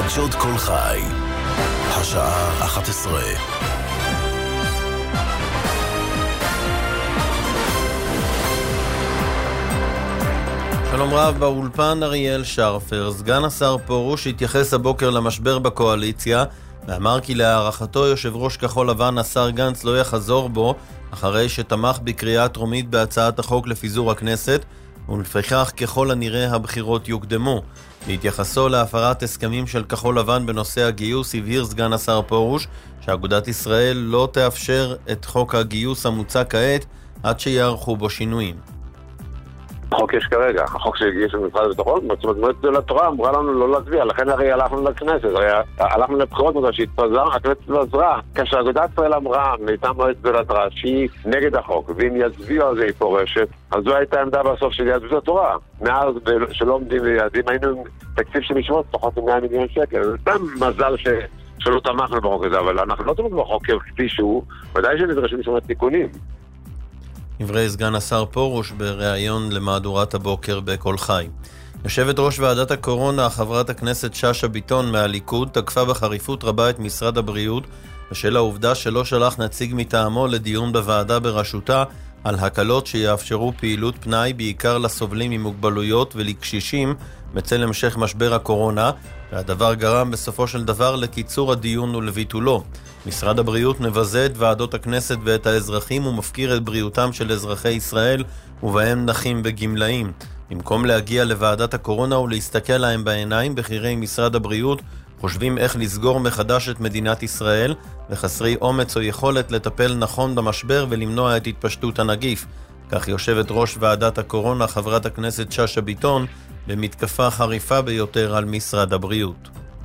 חדשות כל חי, השעה 11. שלום רב, באולפן אריאל שרפר. סגן השר פרוש התייחס הבוקר למשבר בקואליציה ואמר כי להערכתו יושב ראש כחול לבן השר גנץ לא יחזור בו אחרי שתמך בקריאה טרומית בהצעת החוק לפיזור הכנסת, ולפיכך ככל הנראה הבחירות יוקדמו. בהתייחסו להפרת הסכמים של כחול לבן בנושא הגיוס, הבהיר סגן השר פרוש שאגודת ישראל לא תאפשר את חוק הגיוס המוצע כעת עד שיערכו בו שינויים. החוק יש כרגע, החוק שהגיש למשרד הביטחון, מועצת גדולי התורה אמרה לנו לא להצביע, לכן הרי הלכנו לכנסת, הלכנו לבחירות מזה שהתפזר, הכנסת לא עזרה. כאשר אגודת ישראל אמרה מטעם מועצת גדולי התורה שהיא נגד החוק, ואם יצביעו על זה היא פורשת, אז זו הייתה עמדה בסוף של יהדות התורה. מאז שלא עומדים ליעדים היינו עם תקציב של משמעות פחות מ100 מיליון שקל. זה סתם מזל שלא תמכנו בחוק הזה, אבל אנחנו לא תמכנו בחוק כפי שהוא, ודאי שנדרשים לשמוע תיקונים. דברי סגן השר פרוש בריאיון למהדורת הבוקר בכל חי. יושבת ראש ועדת הקורונה, חברת הכנסת שאשא ביטון מהליכוד, תקפה בחריפות רבה את משרד הבריאות בשל העובדה שלא שלח נציג מטעמו לדיון בוועדה בראשותה על הקלות שיאפשרו פעילות פנאי בעיקר לסובלים ממוגבלויות ולקשישים בצל המשך משבר הקורונה, והדבר גרם בסופו של דבר לקיצור הדיון ולביטולו. משרד הבריאות מבזה את ועדות הכנסת ואת האזרחים ומפקיר את בריאותם של אזרחי ישראל ובהם נכים וגמלאים. במקום להגיע לוועדת הקורונה ולהסתכל להם בעיניים, בכירי משרד הבריאות חושבים איך לסגור מחדש את מדינת ישראל וחסרי אומץ או יכולת לטפל נכון במשבר ולמנוע את התפשטות הנגיף. כך יושבת ראש ועדת הקורונה חברת הכנסת שאשא ביטון במתקפה חריפה ביותר על משרד הבריאות.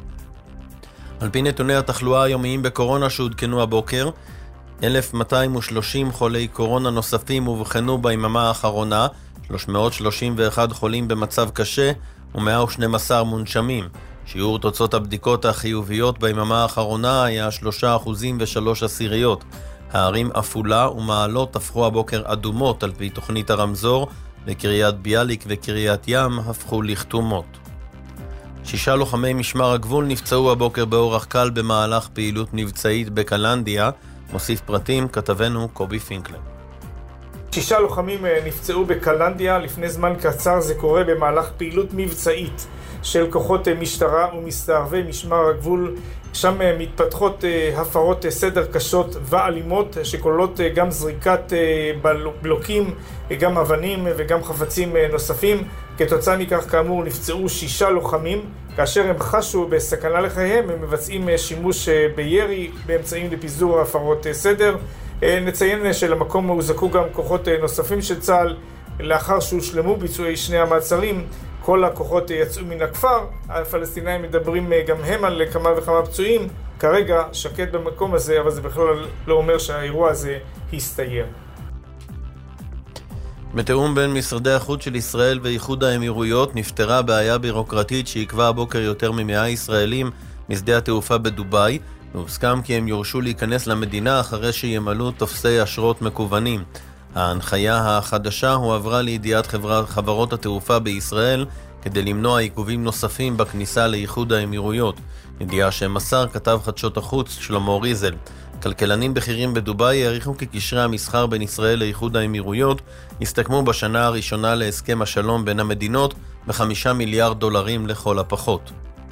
על פי נתוני התחלואה היומיים בקורונה שהודכנו הבוקר, 1,230 חולי קורונה נוספים הובחנו ביממה האחרונה, 331 חולים במצב קשה ו112 מונשמים. שיעור תוצאות הבדיקות החיוביות ביממה האחרונה היה 3.3%. הערים עפולה ומעלות הפכו הבוקר אדומות על פי תוכנית הרמזור, וקריית ביאליק וקריית ים הפכו לכתומות. 6 לוחמי משמר הגבול נפצעו הבוקר באורח קל במהלך פעילות מבצעית בקלנדיה. מוסיף פרטים כתבנו קובי פינקלר. 6 לוחמים נפצעו בקלנדיה. לפני זמן קצר זה קורה במהלך פעילות מבצעית של כוחות משטרה ומסתערבי משמר הגבול. שם מתפתחות הפרות סדר קשות ואלימות שכוללות גם זריקת בלוקים, גם אבנים וגם חפצים נוספים. כתוצאה מכך כאמור נפצעו 6 לוחמים. כאשר הם חשו בסכנה לחייהם הם מבצעים שימוש בירי באמצעים לפיזור הפרות סדר. נציין שלמקום הוזעקו גם כוחות נוספים של צה"ל. לאחר שהושלמו ביצועי שני המעצרים, כל הכוחות יצאו מן הכפר. הפלסטינאים מדברים גם הם על כמה וכמה פצועים. כרגע שקט במקום הזה, אבל זה בכלל לא אומר שהאירוע הזה הסתיים. בתיאום בין משרדי החוץ של ישראל ואיחוד האמירויות נפתרה בעיה בירוקרטית שעיכבה הבוקר יותר מ100 ישראלים משדה התעופה בדובאי, והוסכם כי הם יורשו להיכנס למדינה אחרי שימלאו תופסי אשרות מקוונים. ההנחיה החדשה הועברה לידיעת חברות התעופה בישראל כדי למנוע עיכובים נוספים בכניסה לאיחוד האמירויות. ידיעה שמסר כתב חדשות החוץ שלמה ריזל. כלכלנים בכירים בדובאי העריכו כי קשרי המסחר בין ישראל לאיחוד האמירויות הסתכמו בשנה הראשונה להסכם השלום בין המדינות ב$5 מיליארד לכל הפחות.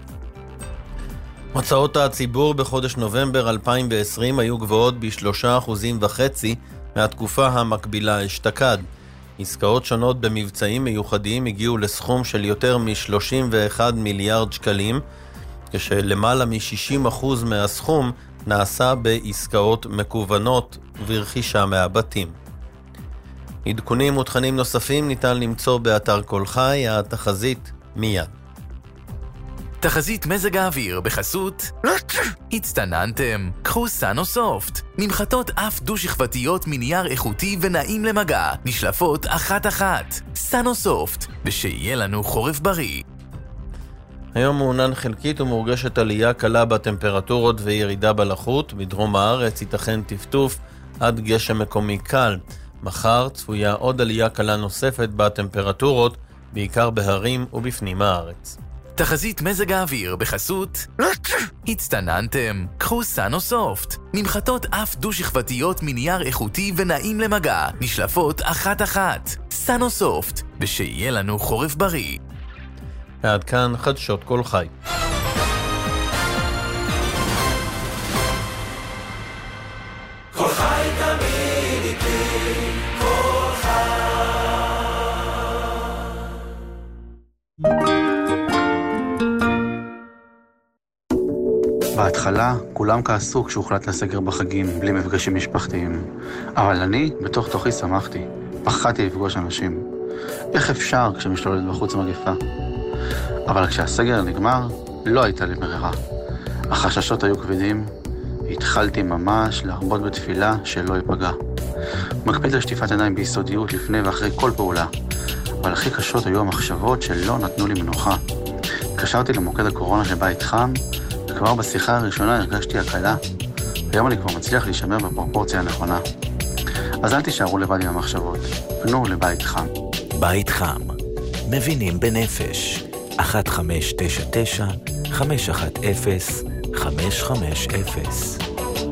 הוצאות הציבור בחודש נובמבר 2020 היו גבוהות ב3.5% מהתקופה המקבילה אשתקד. עסקאות שונות במבצעים מיוחדים הגיעו לסכום של יותר מ31 מיליארד שקלים, כשלמעלה מ60% מהסכום נעשה בעסקאות מקוונות ורכישה מהבתים. עדכונים ותכנים נוספים ניתן למצוא באתר כל חי. התחזית מיד. תחזית מזג האוויר בחסות הצטננתם, קחו סאנוסופט, ממחטות אף דו-שכבתיות מנייר איכותי ונעים למגע, נשלפות אחת-אחת. סאנוסופט, ושיהיה לנו חורף בריא. היום מעונן חלקית ומורגשת עלייה קלה בטמפרטורות וירידה בלחות. בדרום הארץ ייתכן טפטוף עד גשם מקומי קל. מחר צפויה עוד עלייה קלה נוספת בטמפרטורות, בעיקר בהרים ובפנים הארץ. תחזית מזג האוויר בחסות הצטננתם, קחו סאנוסופט. ממחטות אף דו-שכבתיות מנייר איכותי ונעים למגע, נשלפות אחת-אחת. סאנוסופט, ושיהיה לנו חורף בריא. עד כאן חדשות כל חי. כל חי תמיד איתי, כל חי. בהתחלה כולם כעסו כשהוחלט לסגר בחגים בלי מפגשים משפחתיים. אבל אני בתוך תוכי שמחתי. פחדתי לפגוש אנשים. איך אפשר כשמשתוללת בחוץ מגפה? אבל כשהסגר נגמר, לא הייתה לי ברירה. החששות היו כבדים. התחלתי ממש להרבות בתפילה שלא ייפגע. מקפיד לשטיפת עיניים ביסודיות לפני ואחרי כל פעולה. אבל הכי קשות היו המחשבות שלא נתנו לי מנוחה. התקשרתי למוקד הקורונה שבית חם, וכבר בשיחה הראשונה הרגשתי הקלה. היום אני כבר מצליח להישמר בפרופורציה הנכונה. אז אל תישארו לבד עם המחשבות. פנו לבית חם. בית חם. מבינים בנפש. 1599-510-550.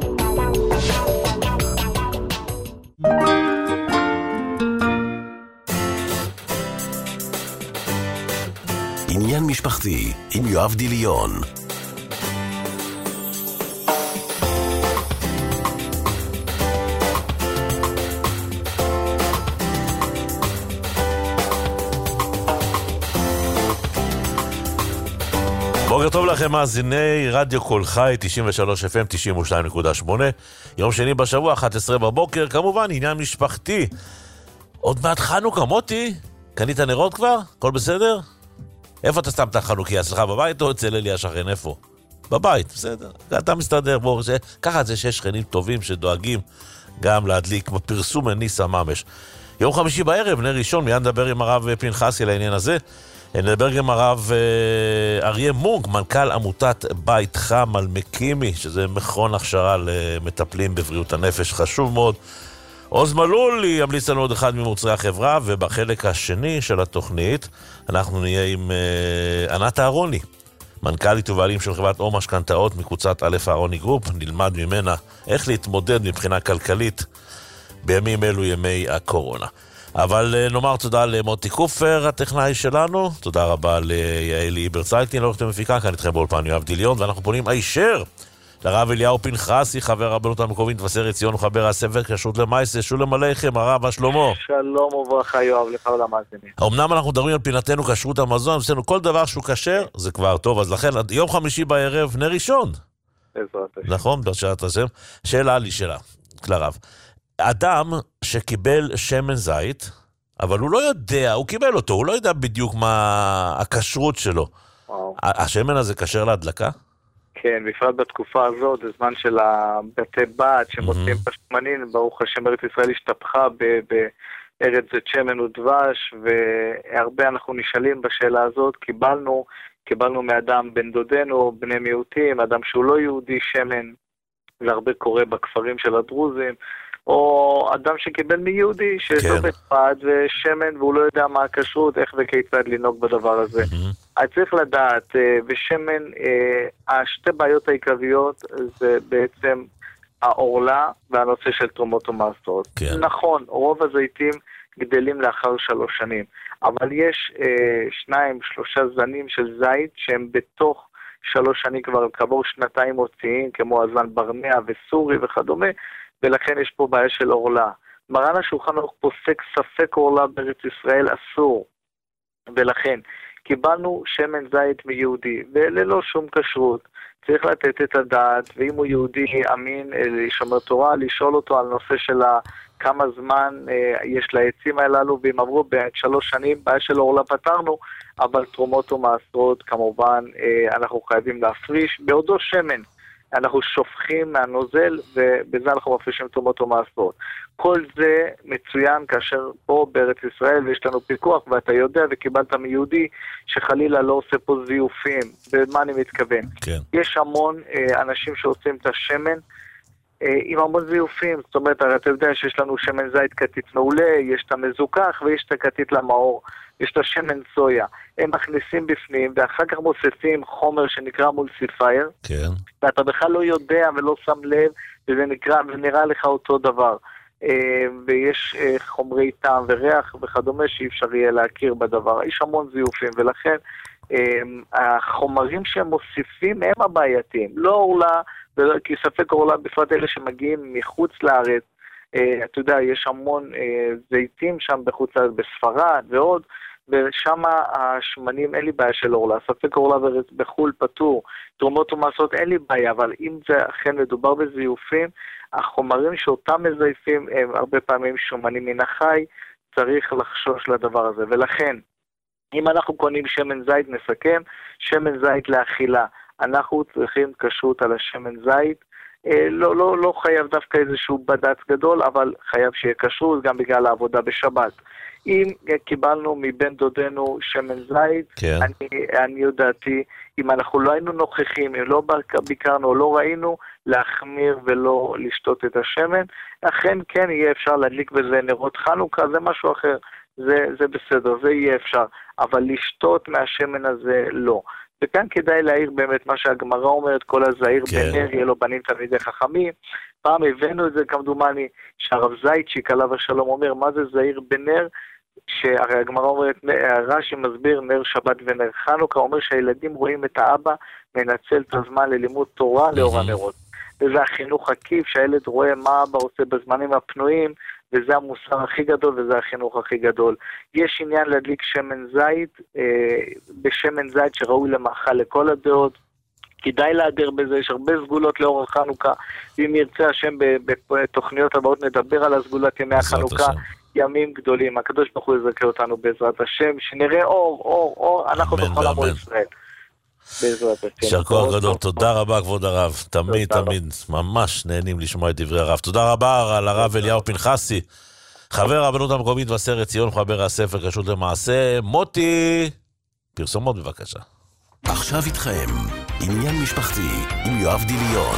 עניין משפחתי עם יואב דיליון. בוקר טוב לכם מאזיני רדיו כל חי 93 FM 92.8. יום שני בשבוע 11 בבוקר, כמובן עניין משפחתי. עוד מעט חנוכה, מוטי, קנית נרות כבר? הכל בסדר? איפה אתה שם את החנוכיה? אצלך בבית או אצל אלי השכן? איפה? בבית, בסדר. אתה מסתדר, בוא, ככה זה שיש שכנים טובים שדואגים גם להדליק בפרסום הניסה ממש. יום חמישי בערב, נר ראשון, מיד נדבר עם הרב פנחסי לעניין הזה. נדבר גם הרב אריה מונק, מנכ"ל עמותת בית חם על מקימי, שזה מכון הכשרה למטפלים בבריאות הנפש, חשוב מאוד. עוז מלול ימליץ לנו עוד אחד ממוצרי החברה, ובחלק השני של התוכנית אנחנו נהיה עם ענת אהרוני, מנכ"לית ובעלים של חברת אור משכנתאות מקבוצת א' אהרוני גרופ. נלמד ממנה איך להתמודד מבחינה כלכלית בימים אלו, ימי הקורונה. אבל נאמר תודה למוטי קופר, הטכנאי שלנו, תודה רבה ליעלי ברצייטין, לעורכת המפיקה, כאן איתכם באולפן יואב דיליון, ואנחנו פונים הישר לרב אליהו פנחסי, חבר הרבנות המקומית מבשרת ציון וחבר הספר כשרות למעשה. שלום עליכם, הרב שלמה. שלום וברכה יואב, לך ולמאזינים. אמנם אנחנו מדברים על פינתנו כשרות המזון, עשינו כל דבר שהוא כשר, זה כבר טוב, אז לכן יום חמישי בערב נר ראשון. בעזרת השם. נכון, בשעת השם. שאלה לי שאלה, לרב. אדם שקיבל שמן זית, אבל הוא לא יודע, הוא קיבל אותו, הוא לא יודע בדיוק מה הכשרות שלו. וואו. השמן הזה כשר להדלקה? כן, בפרט בתקופה הזאת, זה זמן של הבתי בת שמוצאים פשמנין, ברוך השם ארץ ישראל השתפכה בארץ זית שמן ודבש, והרבה אנחנו נשאלים בשאלה הזאת. קיבלנו מאדם בן דודנו, בני מיעוטים, אדם שהוא לא יהודי שמן, זה הרבה קורה בכפרים של הדרוזים, או אדם שקיבל מיהודי שיש לו בצפת ושמן והוא לא יודע מה הכשרות, איך וכיצד לנהוג בדבר הזה. אז צריך לדעת, בשמן, השתי בעיות העיקריות זה בעצם העורלה והנושא של תרומות ומעשרות. נכון, רוב הזיתים גדלים לאחר 3 שנים, אבל יש 2-3 זנים של זית שהם בתוך 3 שנים כבר כעבור 2 מוציאים, כמו הזן ברנע וסורי וכדומה, ולכן יש פה בעיה של אורלה. מרן השולחן ערוך פוסק ספק אורלה בארץ ישראל אסור, ולכן קיבלנו שמן זית מיהודי וללא שום כשרות. צריך לתת את הדעת, ואם הוא יהודי אמין לשומר תורה, לשאול אותו על נושא של כמה זמן יש לעצים הללו, ואם עברו ב3 שנים בעיה של אורלה פתרנו, אבל תרומות ומעשרות כמובן אנחנו חייבים להפריש בעודו שמן. אנחנו שופכים מהנוזל, ובזה אנחנו מפרישים תרומות ומעשרות. כל זה מצוין כאשר פה בארץ ישראל, ויש לנו פיקוח, ואתה יודע וקיבלת מיהודי, שחלילה לא עושה פה זיופים. במה אני מתכוון? כן. יש המון אנשים שעושים את השמן, עם המון זיופים. זאת אומרת, אתה יודע שיש לנו שמן זית כתית מעולה, יש את המזוכח ויש את הכתית למאור, יש את השמן סויה. הם מכניסים בפנים ואחר כך מוסיפים חומר שנקרא מולסיפייר, כן. ואתה בכלל לא יודע ולא שם לב, וזה נראה לך אותו דבר. ויש חומרי טעם וריח וכדומה שאי אפשר יהיה להכיר בדבר. יש המון זיופים, ולכן החומרים שהם מוסיפים הם הבעייתיים. לא אורלה, כי ספק אורלה בפרט אלה שמגיעים מחוץ לארץ. אתה יודע, יש המון זיתים שם בחוץ לארץ, בספרד ועוד, ושם השמנים אין לי בעיה של אורלה. ספק אורלה בחול פטור, תרומות ומעשות אין לי בעיה, אבל אם זה אכן מדובר בזיופים, החומרים שאותם מזייפים הם הרבה פעמים שומנים מן החי, צריך לחשוש לדבר הזה. ולכן, אם אנחנו קונים שמן זית, נסכם, שמן זית לאכילה, אנחנו צריכים כשרות על השמן זית, לא חייב דווקא איזשהו בד"ץ גדול, אבל חייב שיהיה כשרות גם בגלל העבודה בשבת. אם קיבלנו מבן דודנו שמן זית, כן. אני יודעתי, אם אנחנו לא היינו נוכחים, אם לא ביקרנו או לא ראינו, להחמיר ולא לשתות את השמן, אכן כן יהיה אפשר להדליק בזה נרות חנוכה, זה משהו אחר, זה בסדר, זה יהיה אפשר, אבל לשתות מהשמן הזה לא. וכאן כדאי להעיר באמת מה שהגמרא אומרת, כל הזעיר בנר יהיה לו בנים תלמידי חכמים. פעם הבאנו את זה כמדומני, שהרב זייצ'יק עליו השלום אומר, מה זה זעיר בנר? שהרי הגמרא אומרת, רש"י מסביר נר שבת ונר חנוכה, אומר שהילדים רואים את האבא מנצל את הזמן ללימוד תורה לאור הנרות. וזה החינוך עקיף, שהילד רואה מה אבא עושה בזמנים הפנויים, וזה המוסר הכי גדול וזה החינוך הכי גדול. יש עניין להדליק שמן זית, בשמן זית שראוי למאכל לכל הדעות, כדאי להדר בזה, יש הרבה סגולות לאור החנוכה, ואם ירצה השם בתוכניות הבאות נדבר על הסגולת ימי החנוכה, ימים גדולים, הקדוש ברוך הוא יזכה אותנו בעזרת השם, שנראה אור, אנחנו בכל עמו ישראל. יישר כוח גדול, תודה רבה כבוד הרב, תמיד ממש נהנים לשמוע את דברי הרב. תודה רבה על הרב אליהו פנחסי, חבר הרבנות המקומית מבשרת ציון, מחבר הספר כשרות למעשה. מוטי, פרסומות בבקשה. עכשיו איתכם עניין משפחתי עם יואב דיליון.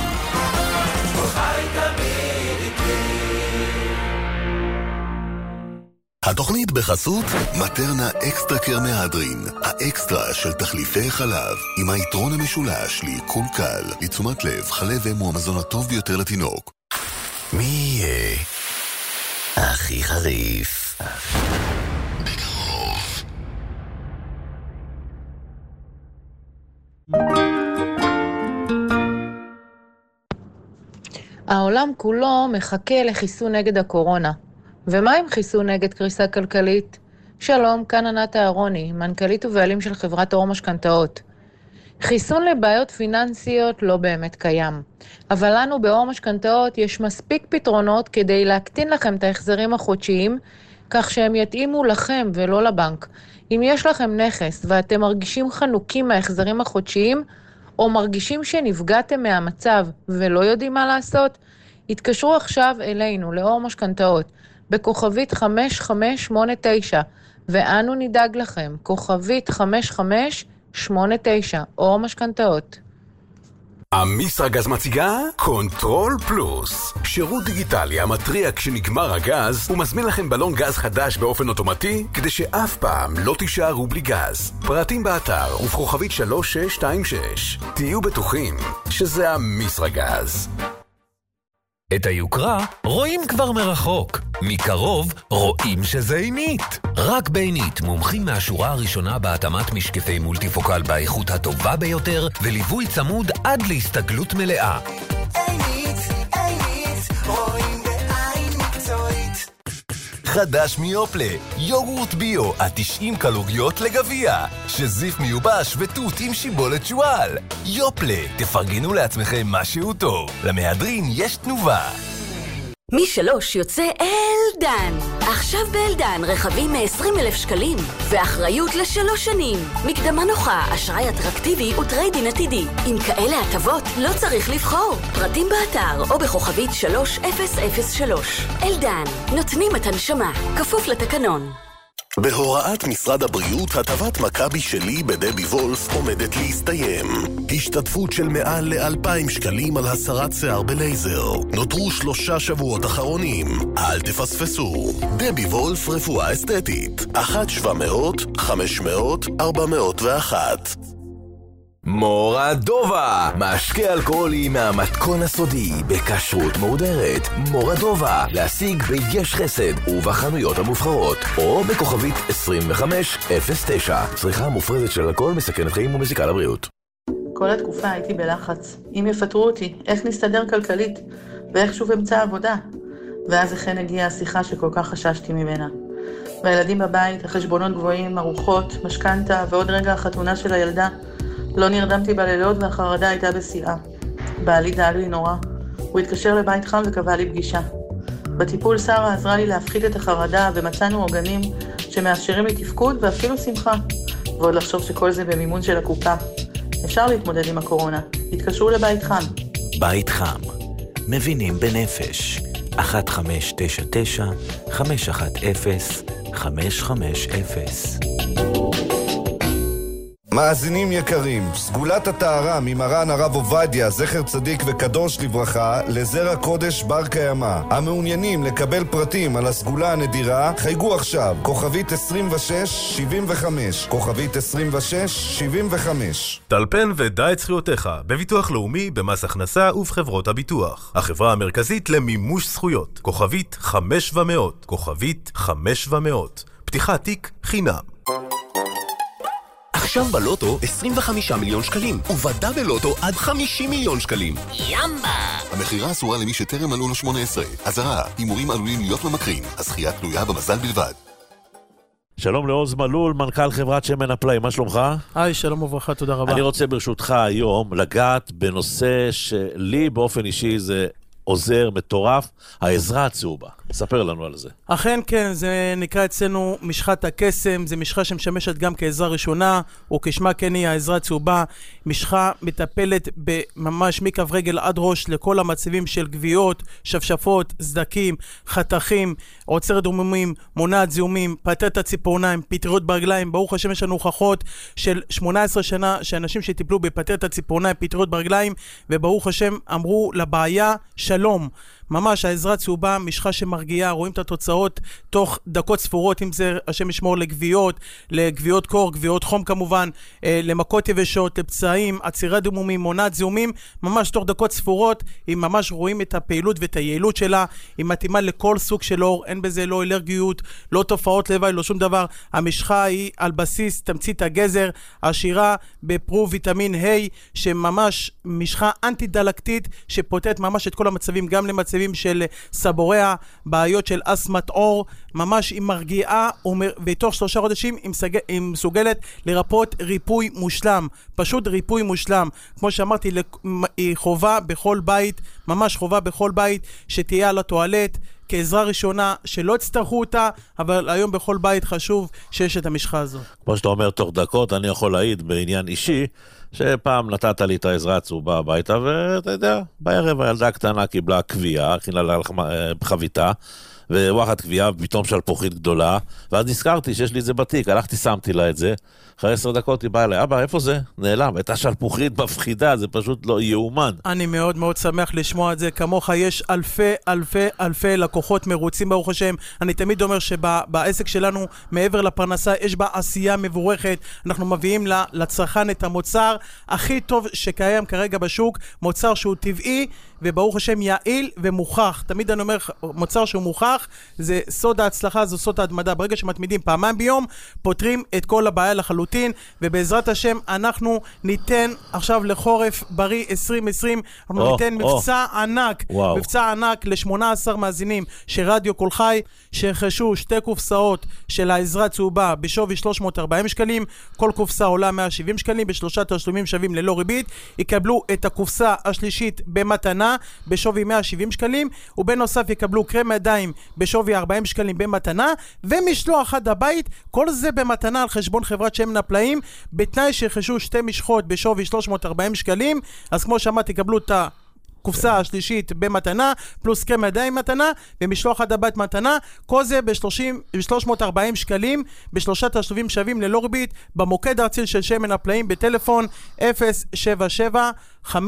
התוכנית בחסות מטרנה אקסטרה קר מהדרין, האקסטרה של תחליפי חלב, עם היתרון המשולש לעיכול קל, לתשומת לב, חלב אם הוא המזון הטוב ביותר לתינוק. מי יהיה הכי חריף? בקרוב. העולם כולו מחכה לחיסון נגד הקורונה. ומה עם חיסון נגד קריסה כלכלית? שלום, כאן ענת אהרוני, מנכ"לית ובעלים של חברת אור משכנתאות. חיסון לבעיות פיננסיות לא באמת קיים, אבל לנו באור משכנתאות יש מספיק פתרונות כדי להקטין לכם את ההחזרים החודשיים, כך שהם יתאימו לכם ולא לבנק. אם יש לכם נכס ואתם מרגישים חנוקים מההחזרים החודשיים, או מרגישים שנפגעתם מהמצב ולא יודעים מה לעשות, התקשרו עכשיו אלינו לאור משכנתאות, בכוכבית 5589, ואנו נדאג לכם, כוכבית 5589, אור משכנתאות. אמיסרגז מציגה קונטרול פלוס, שירות דיגיטלי המטריע כשנגמר הגז ומזמין לכם בלון גז חדש באופן אוטומטי כדי שאף פעם לא תישארו בלי גז. פרטים באתר ובכוכבית 3626. תהיו בטוחים שזה אמיסרגז. את היוקרה רואים כבר מרחוק, מקרוב רואים שזה עינית. רק בעינית, מומחים מהשורה הראשונה בהתאמת משקפי מולטיפוקל באיכות הטובה ביותר, וליווי צמוד עד להסתגלות מלאה. עינית, רואים בעין מקצועית. חדש מיופלה, יוגורט ביו, 90 קלוריות לגביע, שזיף מיובש ותות עם שיבולת שואל. יופלה, תפרגנו לעצמכם משהו טוב, למהדרין יש תנובה. מ3 יוצא אלדן. עכשיו באלדן רכבים מ-20,000 שקלים ואחריות ל3 שנים. מקדמה נוחה, אשראי אטרקטיבי וטריידין עתידי. עם כאלה הטבות לא צריך לבחור. פרטים באתר או בכוכבית 3003. אלדן, נותנים את הנשמה, כפוף לתקנון. בהוראת משרד הבריאות, הטבת מכבי שלי בדבי וולף עומדת להסתיים. השתתפות של מעל ל2,000 שקלים על הסרת שיער בלייזר. נותרו 3 שבועות אחרונים. אל תפספסו. דבי וולף רפואה אסתטית. 1-700-500-401. מורדובה, משקה אלכוהולי מהמתכון הסודי, בכשרות מהודרת. מורדובה, להשיג ביש חסד ובחנויות המובחרות, או בכוכבית 2509. צריכה מופרזת של אלכוהול מסכנת חיים ומזיקה לבריאות. כל התקופה הייתי בלחץ. אם יפטרו אותי, איך נסתדר כלכלית? ואיך שוב אמצא עבודה? ואז אכן הגיעה השיחה שכל כך חששתי ממנה. והילדים בבית, החשבונות גבוהים, ארוחות, משכנתה, ועוד רגע החתונה של הילדה. לא נרדמתי בלילות והחרדה הייתה בשיאה. בעלי דאג לי נורא. הוא התקשר לבית חם וקבע לי פגישה. בטיפול שרה עזרה לי להפחית את החרדה ומצאנו עוגנים שמאפשרים לי תפקוד ואפילו שמחה. ועוד לחשוב שכל זה במימון של הקופה. אפשר להתמודד עם הקורונה. התקשרו לבית חם. בית חם. מבינים בנפש. 1599-510-550. מאזינים יקרים, סגולת הטהרה ממרן הרב עובדיה, זכר צדיק וקדוש לברכה, לזרע קודש בר קיימא. המעוניינים לקבל פרטים על הסגולה הנדירה, חייגו עכשיו, כוכבית 2675, כוכבית 2675. טלפן ודע את זכויותיך, בביטוח לאומי, במס הכנסה ובחברות הביטוח. החברה המרכזית למימוש זכויות, כוכבית 5700, כוכבית 5700. פתיחת תיק חינם. עכשיו בלוטו 25 מיליון שקלים, ובדה בלוטו עד 50 מיליון שקלים. ימבה! המחירה אסורה למי שטרם מלאו לו 18. אזהרה, הימורים עלולים להיות ממכרים, הזכייה תלויה במזל בלבד. שלום לעוז מלול, מנכ"ל חברת שמן הפלאי, מה שלומך? היי, שלום וברכה, תודה רבה. אני רוצה ברשותך היום לגעת בנושא שלי באופן אישי זה עוזר מטורף, העזרה הצהובה. ספר לנו על זה. אכן כן, זה נקרא אצלנו משחת הקסם, זה משחה שמשמשת גם כעזרה ראשונה, או כשמה כן היא העזרה הצהובה, משחה מטפלת ממש מכף רגל עד ראש לכל המצבים של גוויות, שפשפות, סדקים, חתכים, עוצרת דוממים, מונעת זיהומים, פטרת הציפורניים, פטריות ברגליים. ברוך השם יש לנו הוכחות של 18 שנה שאנשים שטיפלו בפטרת הציפורניים, פטריות ברגליים, וברוך השם אמרו לבעיה שלום. ממש העזרה צהובה, משחה שמרגיעה, רואים את התוצאות תוך דקות ספורות, אם זה השם ישמור לגוויות קור, גוויות חום כמובן, למכות יבשות, לפצעים, עצירת דמומים, מונעת זיהומים, ממש תוך דקות ספורות, אם ממש רואים את הפעילות ואת היעילות שלה, היא מתאימה לכל סוג של אור, אין בזה לא אלרגיות, לא תופעות לוואי, לא שום דבר. המשחה היא על בסיס תמצית הגזר, עשירה בפרו ויטמין ה', שממש משחה אנטי-דלקתית, שפותרת ממש את כל המצבים, גם למצבים של סבוריה, בעיות של אסמת אור, ממש היא מרגיעה, ובתוך 3 חודשים היא מסוגלת לרפות ריפוי מושלם, פשוט ריפוי מושלם. כמו שאמרתי, היא חובה בכל בית, ממש חובה בכל בית, שתהיה על הטואלט, כעזרה ראשונה, שלא הצטרכו אותה, אבל היום בכל בית חשוב שיש את המשחה הזו. כמו שאתה אומר, תוך דקות אני יכול להעיד בעניין אישי, שפעם נתת לי את העזרה הצהובה הביתה, ואתה יודע, בערב הילדה הקטנה קיבלה קביעה, הכינה לה חביתה, וואחת קביעה פתאום שלפוחית גדולה, ואז נזכרתי שיש לי את זה בתיק, הלכתי, שמתי לה את זה, אחרי 10 דקות היא באה אליי, אבא, איפה זה? נעלם, הייתה שלפוחית מפחידה, זה פשוט לא יאומן. אני מאוד מאוד שמח לשמוע את זה, כמוך יש אלפי לקוחות מרוצים ברוך השם. אני תמיד אומר שבעסק שלנו, מעבר לפרנסה, יש בה עשייה מבורכת, אנחנו מביאים לצרכן את המוצר הכי טוב שקיים כרגע בשוק, מוצר שהוא טבעי, וברוך השם יעיל ומוכח. תמיד אני אומר, מוצר שהוא מוכח, זה סוד ההצלחה, זה סוד ההתמדה. ברגע שמתמידים פעמיים ביום, פותרים את כל הבעיה לחלוטין, ובעזרת השם אנחנו ניתן עכשיו לחורף בריא 2020, אנחנו ניתן מבצע ענק, מבצע ענק ל-18 מאזינים של רדיו כל חי, שרכשו 2 קופסאות של העזרה צהובה בשווי 340 שקלים, כל קופסה עולה 170 שקלים, ב3 תשלומים שווים ללא ריבית, יקבלו את הקופסה השלישית במתנה, בשווי 170 שקלים, ובנוסף יקבלו קרם ידיים בשווי 40 שקלים במתנה, ומשלוח עד הבית, כל זה במתנה על חשבון חברת שמן הפלאים, בתנאי שרכשו 2 משחות בשווי 340 שקלים, אז כמו שאמרתי, יקבלו את הקופסה השלישית במתנה, פלוס קרם ידיים מתנה, ומשלוח עד הבית מתנה, כל זה ב-340 שקלים, בשלושה תשלומים שווים ללא ריבית, במוקד הארצי של שמן הפלאים, בטלפון 077-556-70-74.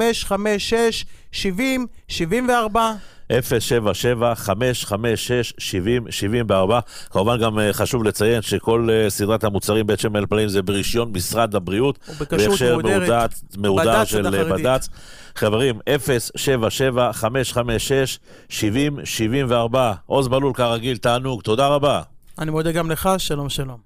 077-556-70-74. כמובן גם חשוב לציין שכל סדרת המוצרים בית שמן הפלאים זה ברישיון משרד הבריאות, בהכשר מהודר של בד"ץ. חברים, 077-556-70-74. עוז בלול כרגיל, תענוג, תודה רבה. אני מודה גם לך, שלום שלום.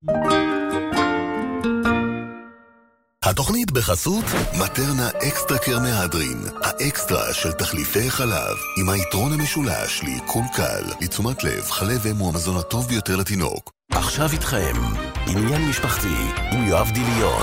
התוכנית בחסות מטרנה אקסטרה קרמהדרין, האקסטרה של תחליפי חלב, עם היתרון המשולש לעיכול קל, לתשומת לב, חלב אם הוא המזון הטוב ביותר לתינוק. עכשיו איתכם, עניין משפחתי עם יואב דיליון.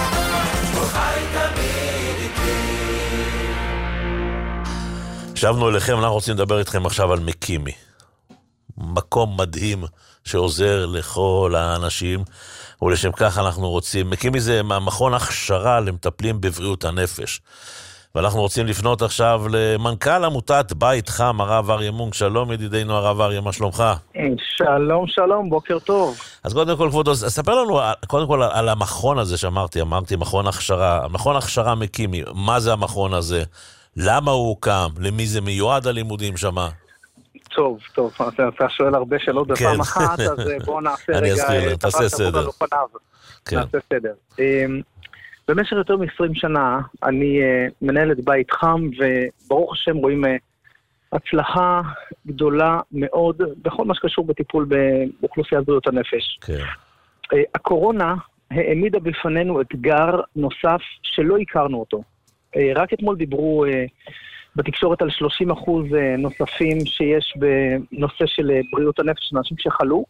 שבנו אליכם, אנחנו רוצים לדבר איתכם עכשיו על מקימי. מקום מדהים שעוזר לכל האנשים, ולשם כך אנחנו רוצים, מקימי זה מכון הכשרה למטפלים בבריאות הנפש. ואנחנו רוצים לפנות עכשיו למנכ"ל עמותת בית חם, הרב אריה מונק. שלום ידידינו הרב אריה, מה שלומך? שלום, שלום, בוקר טוב. אז קודם כל כבודו, ספר לנו קודם כל על המכון הזה שאמרתי, מכון הכשרה, מכון הכשרה מקימי, מה זה המכון הזה? למה הוא הוקם? למי זה מיועד הלימודים שמה? טוב, אתה שואל הרבה שאלות בפעם אחת, אז בואו נעשה רגע, תעשה סדר. נעשה סדר. במשך יותר מ-20 שנה אני מנהל את בית חם, וברוך השם רואים הצלחה גדולה מאוד בכל מה שקשור בטיפול באוכלוסיית בריאות הנפש. הקורונה העמידה בפנינו אתגר נוסף שלא הכרנו אותו. רק אתמול דיברו בתקשורת על 30% נוספים שיש בנושא של בריאות הנפש, אנשים שחלו,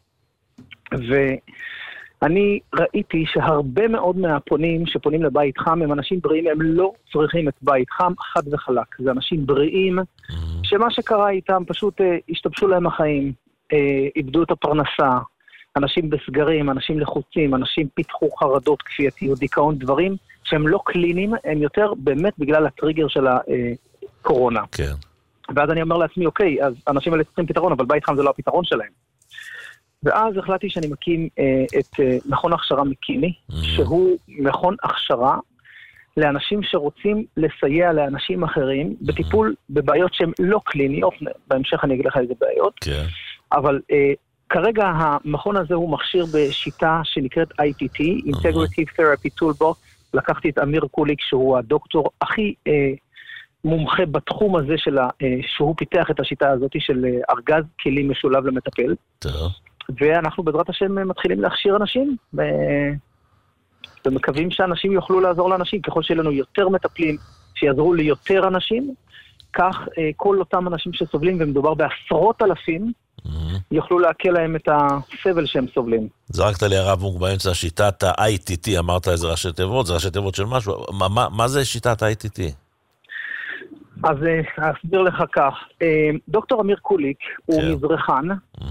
ואני ראיתי שהרבה מאוד מהפונים שפונים לבית חם הם אנשים בריאים, הם לא צריכים את בית חם חד וחלק. זה אנשים בריאים שמה שקרה איתם פשוט השתבשו להם החיים, איבדו את הפרנסה, אנשים בסגרים, אנשים לחוצים, אנשים פיתחו חרדות, כפייתיות, דיכאון, דברים שהם לא קליניים, הם יותר באמת בגלל הטריגר של הקורונה. כן. ואז אני אומר לעצמי, אוקיי, אז אנשים האלה צריכים פתרון, אבל בית חם זה לא הפתרון שלהם. ואז החלטתי שאני מקים את מכון הכשרה מקימי, שהוא מכון הכשרה לאנשים שרוצים לסייע לאנשים אחרים בטיפול בבעיות שהן לא קליניות, בהמשך אני אגיד לך איזה בעיות, כן. אבל כרגע המכון הזה הוא מכשיר בשיטה שנקראת ITT, Integrative Therapy Toolbox. לקחתי את אמיר קוליק שהוא הדוקטור הכי מומחה בתחום הזה שהוא פיתח את השיטה הזאת של ארגז כלים משולב למטפל. טוב. ואנחנו בעזרת השם מתחילים להכשיר אנשים, ומקווים שאנשים יוכלו לעזור לאנשים, ככל שיהיה לנו יותר מטפלים שיעזרו ליותר אנשים, כך כל אותם אנשים שסובלים, ומדובר בעשרות אלפים, יוכלו להקל להם את הסבל שהם סובלים. זרקת לי הרב מונק באמצע שיטת ה-ITT, אמרת איזה ראשי תיבות, זה ראשי תיבות של משהו, מה זה שיטת ה-ITT? אז אסביר לך כך, דוקטור אמיר קוליק הוא מזרחן,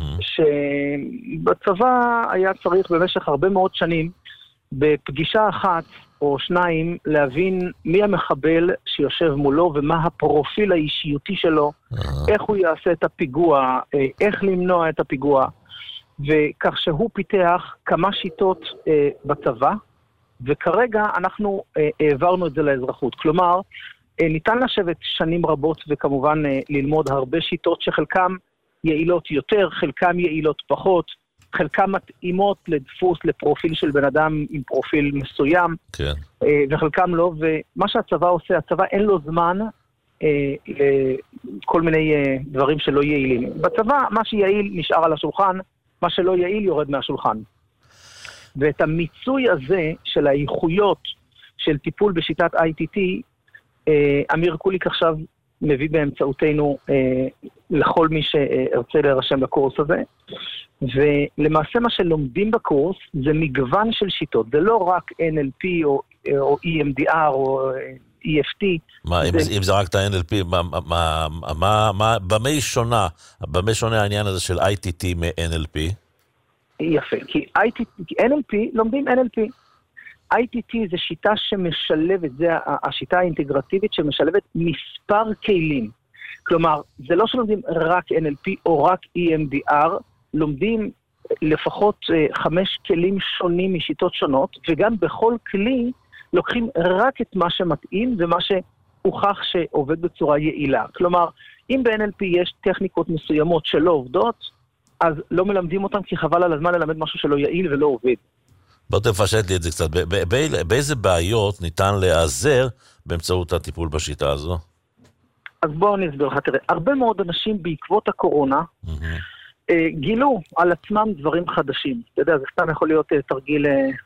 שבצבא היה צריך במשך הרבה מאוד שנים, בפגישה אחת או שניים, להבין מי המחבל שיושב מולו, ומה הפרופיל האישיותי שלו, איך הוא יעשה את הפיגוע, איך למנוע את הפיגוע, וכך שהוא פיתח כמה שיטות בצבא, וכרגע אנחנו העברנו את זה לאזרחות. כלומר, ניתן לשבת שנים רבות וכמובן ללמוד הרבה שיטות שחלקם יעילות יותר, חלקם יעילות פחות, חלקם מתאימות לדפוס, לפרופיל של בן אדם עם פרופיל מסוים, כן. וחלקם לא, ומה שהצבא עושה, הצבא אין לו זמן כל מיני דברים שלא יעילים. בצבא מה שיעיל נשאר על השולחן, מה שלא יעיל יורד מהשולחן. ואת המיצוי הזה של האיכויות של טיפול בשיטת ITT, אמיר קוליק עכשיו מביא באמצעותנו לכל מי שארצה להירשם לקורס הזה, ולמעשה מה שלומדים בקורס זה מגוון של שיטות, זה לא רק NLP או EMDR או EFT. אם זה רק את ה-NLP, במה שונה העניין הזה של ITT מ-NLP? יפה, כי NLP, לומדים NLP. ITT זה שיטה שמשלבת, זה השיטה האינטגרטיבית שמשלבת מספר כלים. כלומר, זה לא שלומדים רק NLP או רק EMDR, לומדים לפחות 5 כלים שונים משיטות שונות, וגם בכל כלי לוקחים רק את מה שמתאים ומה שהוכח שעובד בצורה יעילה. כלומר, אם ב-NLP יש טכניקות מסוימות שלא עובדות, אז לא מלמדים אותם כי חבל על הזמן ללמד משהו שלא יעיל ולא עובד. בוא תפשט לי את זה קצת. באיזה בעיות ניתן להיעזר באמצעות הטיפול בשיטה הזו? אז בואו נסביר לך, תראה, הרבה מאוד אנשים בעקבות הקורונה גילו על עצמם דברים חדשים. אתה יודע, זה סתם יכול להיות תרגיל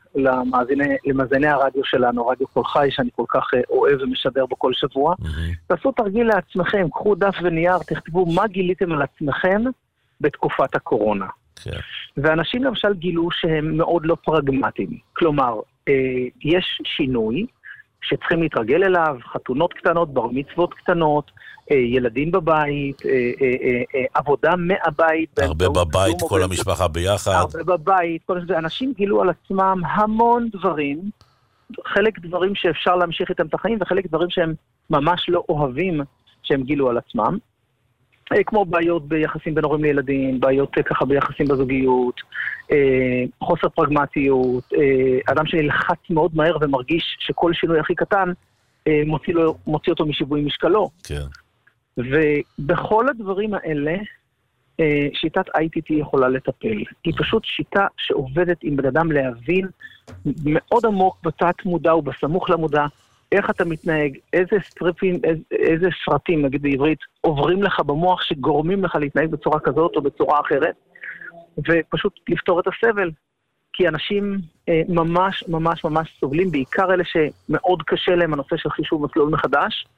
למאזיני הרדיו שלנו, רדיו קול חי, שאני כל כך אוהב ומשדר בו כל שבוע. תעשו תרגיל לעצמכם, קחו דף ונייר, תכתבו מה גיליתם על עצמכם בתקופת הקורונה. ואנשים למשל גילו שהם מאוד לא פרגמטיים. כלומר, יש שינוי שצריכים להתרגל אליו, חתונות קטנות, בר מצוות קטנות, ילדים בבית, עבודה מהבית. הרבה בבית, כל המשפחה ביחד. הרבה בבית, אנשים גילו על עצמם המון דברים, חלק דברים שאפשר להמשיך איתם את החיים, וחלק דברים שהם ממש לא אוהבים שהם גילו על עצמם. כמו בעיות ביחסים בין הורים לילדים, בעיות ככה ביחסים בזוגיות, חוסר פרגמטיות, אדם שנלחץ מאוד מהר ומרגיש שכל שינוי הכי קטן מוציא אותו משיווי משקלו. כן. ובכל הדברים האלה, שיטת ITT יכולה לטפל. היא פשוט שיטה שעובדת עם בן אדם להבין מאוד עמוק בתת מודע ובסמוך למודע, איך אתה מתנהג, איזה סרטים, נגיד בעברית, עוברים לך במוח שגורמים לך להתנהג בצורה כזאת או בצורה אחרת, ופשוט לפתור את הסבל. כי אנשים ממש ממש ממש סובלים, בעיקר אלה שמאוד קשה להם הנושא של חישוב מסלול מחדש,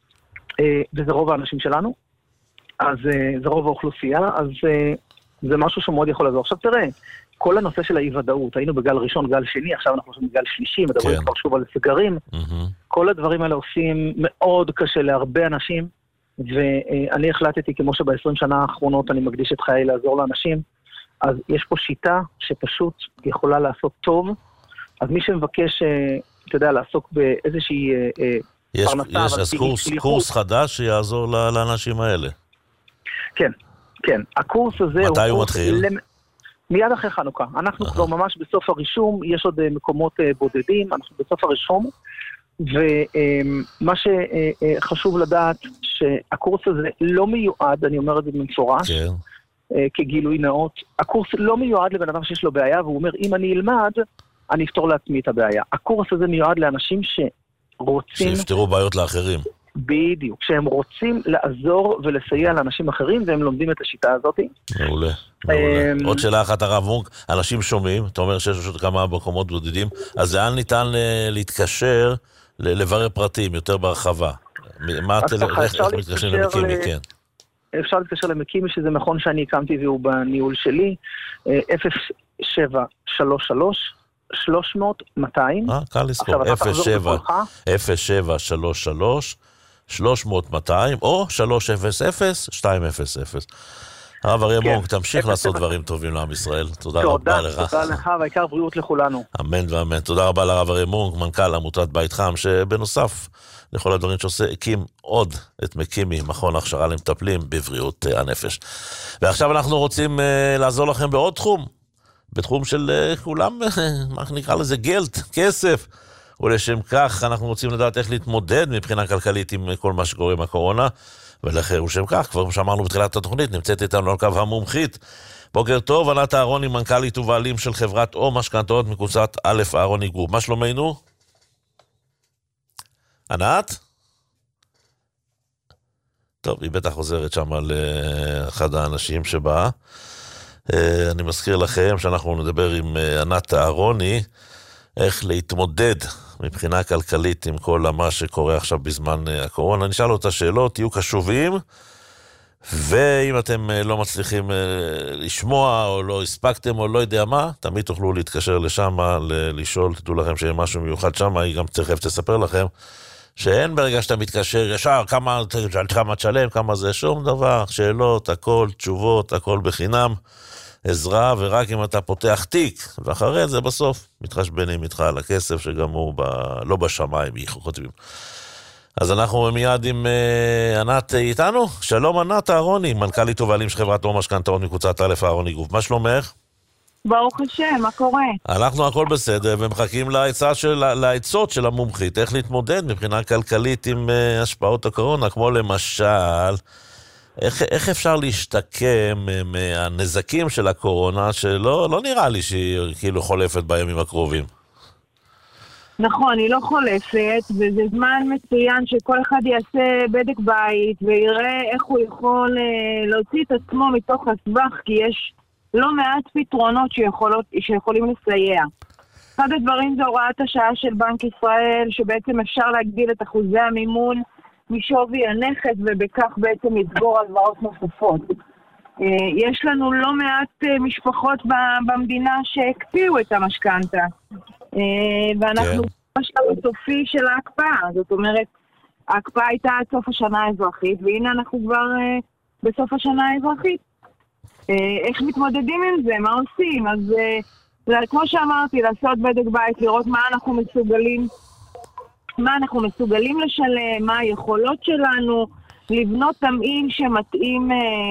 וזה רוב האנשים שלנו, אז זה רוב האוכלוסייה, אז זה משהו שמאוד יכול לעזור. עכשיו תראה, כל הנושא של האי-ודאות, היינו בגל ראשון, גל שני, עכשיו אנחנו עושים בגל שלישי, מדברים כבר שוב על סגרים, כל הדברים האלה עושים מאוד קשה להרבה אנשים, ואני החלטתי, כמו שב-20 שנה האחרונות אני מקדיש את חיי לעזור לאנשים, אז יש פה שיטה שפשוט יכולה לעשות טוב, אז מי שמבקש, אתה יודע, לעסוק באיזושהי פרנסה, יש קורס חדש שיעזור לאנשים האלה. כן, כן. הקורס הזה מתי הוא מתחיל? מיד אחרי חנוכה. אנחנו כבר ממש בסוף הרישום, יש עוד מקומות בודדים, אנחנו בסוף הרישום, ומה שחשוב לדעת שהקורס הזה לא מיועד, אני אומר את זה במפורש, כגילוי נאות, הקורס לא מיועד לבן אדם שיש לו בעיה, והוא אומר, אם אני אלמד, אני אפתור לעצמי את הבעיה. הקורס הזה מיועד לאנשים שרוצים... שיפתרו בעיות לאחרים. בדיוק, שהם רוצים לעזור ולסייע לאנשים אחרים, והם לומדים את השיטה הזאת. מעולה, מעולה. עוד שאלה אחת, הרב מונק, אנשים שומעים, אתה אומר שיש עוד כמה מקומות בודדים, אז לאן ניתן להתקשר, לברר פרטים, יותר בהרחבה? איך מתקשרים למקימי, כן? אפשר להתקשר למקימי, שזה מכון שאני הקמתי והוא בניהול שלי, 0733 300-200. קל לזכור, 0733-300-200 או 300-200. הרב אריה מונק, תמשיך לעשות דברים טובים לעם ישראל. תודה רבה לך. תודה לך, והעיקר בריאות לכולנו. אמן ואמן. תודה רבה לרב אריה מונק, מנכ"ל עמותת בית חם, שבנוסף לכל הדברים שעושה, הקים עוד את מקימי, מכון הכשרה למטפלים בבריאות הנפש. ועכשיו אנחנו רוצים לעזור לכם בעוד תחום. בתחום של כולם, מה נקרא לזה, גלט, כסף. ולשם כך אנחנו רוצים לדעת איך להתמודד מבחינה כלכלית עם כל מה שקורה עם הקורונה. ולשם כך, כבר שאמרנו בתחילת התוכנית, נמצאת איתנו על קו המומחית. בוקר טוב, ענת אהרוני, מנכ"לית ובעלים של חברת או משכנתאות מקבוצת א' אהרוני גרופ. מה שלומנו? ענת? טוב, היא בטח חוזרת שם על אחד האנשים שבא. אני מזכיר לכם שאנחנו נדבר עם ענת אהרוני איך להתמודד מבחינה כלכלית עם כל מה שקורה עכשיו בזמן הקורונה. נשאל אותה שאלות, תהיו קשובים, ואם אתם לא מצליחים לשמוע או לא הספקתם או לא יודע מה, תמיד תוכלו להתקשר לשם, לשאול, תדעו לכם שיהיה משהו מיוחד שם, היא גם תכף תספר לכם שאין ברגע שאתה מתקשר ישר, כמה תשלם, כמה זה, שום דבר, שאלות, הכל, תשובות, הכל בחינם. עזרה, ורק אם אתה פותח תיק, ואחרי זה בסוף מתחשבנים איתך על הכסף, שגם הוא לא בשמיים, חותמים. אז אנחנו מיד עם ענת איתנו. שלום ענת אהרוני, מנכ"לית ובעלים של חברת אור משכנתאות מקבוצת א' אהרוני גרופ. מה שלומך? ברוך השם, מה קורה? אנחנו הכל בסדר, ומחכים לעצות של המומחית, איך להתמודד מבחינה כלכלית עם השפעות הקורונה, כמו למשל, איך אפשר להשתקם מהנזקים של הקורונה, שלא נראה לי שהיא כאילו חולפת בימים הקרובים. נכון, היא לא חולפת, וזה זמן מצוין שכל אחד יעשה בדק בית, ויראה איך הוא יכול להוציא את עצמו מתוך הסבך, כי יש לא מעט פתרונות שיכולים לסייע. אחד הדברים זה הוראת השעה של בנק ישראל, שבעצם אפשר להגדיל את אחוזי המימון משווי הנכס, ובכך בעצם לסגור הלוואות נוספות. יש לנו לא מעט משפחות במדינה שהקפיאו את המשכנתה, ואנחנו בשלב הסופי של ההקפאה. זאת אומרת, ההקפאה הייתה עד סוף השנה האזרחית, והנה אנחנו כבר בסוף השנה האזרחית. איך מתמודדים עם זה? מה עושים? אז כמו שאמרתי, לעשות בדק בית, לראות מה אנחנו מסוגלים לשלם, מה היכולות שלנו, לבנות תמהיל שמתאים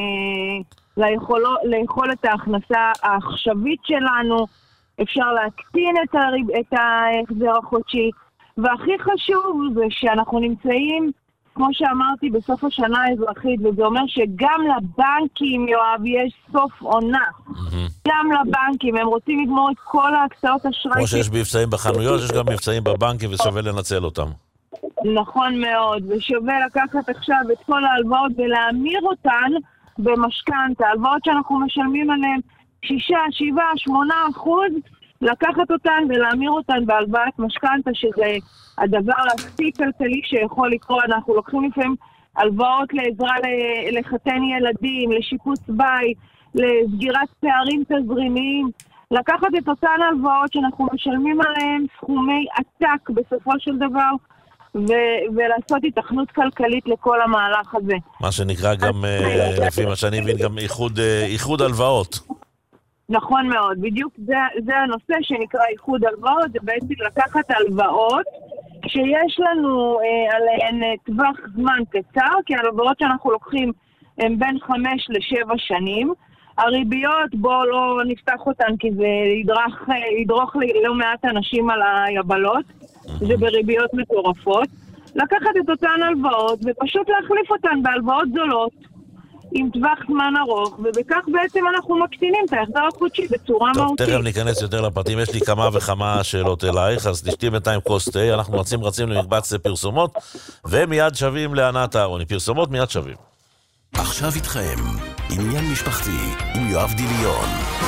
ליכולת ההכנסה העכשווית שלנו. אפשר להקטין את ההחזר החודשי, והכי חשוב זה שאנחנו נמצאים, כמו שאמרתי, בסוף השנה האזרחית, וזה אומר שגם לבנקים, יואב, יש סוף עונה. גם לבנקים, הם רוצים לגמור את כל ההקצאות אשראי. כמו שיש מבצעים בחנויות, יש גם מבצעים בבנקים, ושווה לנצל אותם. נכון מאוד, ושווה לקחת עכשיו את כל ההלוואות ולהמיר אותן במשכנתה. ההלוואות שאנחנו משלמים עליהן 6, 7, 8%, לקחת אותן ולהמיר אותן בהלוואת משכנתה, שזה הדבר הכי כלכלי שיכול לקרות. אנחנו לוקחים לפעמים הלוואות לעזרה לחתן ילדים, לשיפוץ בית, לסגירת פערים תזרימיים. לקחת את אותן הלוואות שאנחנו משלמים עליהן סכומי עתק בסופו של דבר, ולעשות התכנות כלכלית לכל המהלך הזה. מה שנקרא גם, לפי מה שאני מבין, גם איחוד הלוואות. נכון מאוד, בדיוק זה הנושא שנקרא איחוד הלוואות, זה בעצם לקחת הלוואות שיש לנו עליהן טווח זמן קצר, כי הלוואות שאנחנו לוקחים הן בין 5 ל7 שנים. הריביות, בואו לא נפתח אותן, כי זה ידרוך לא מעט אנשים על היבלות, זה בריביות מטורפות. לקחת את אותן הלוואות ופשוט להחליף אותן בהלוואות זולות, עם טווח זמן ארוך, ובכך בעצם אנחנו מקטינים את ההחזר החודשי בצורה מהותית. תכף ניכנס יותר לפרטים, יש לי כמה וכמה שאלות אלייך, אז נשתי בינתיים כוס תה, אנחנו רצים למקבץ פרסומות, ומיד שווים לענת אהרוני. פרסומות מיד שווים. עכשיו איתכם, עניין משפחתי עם יואב דיליון.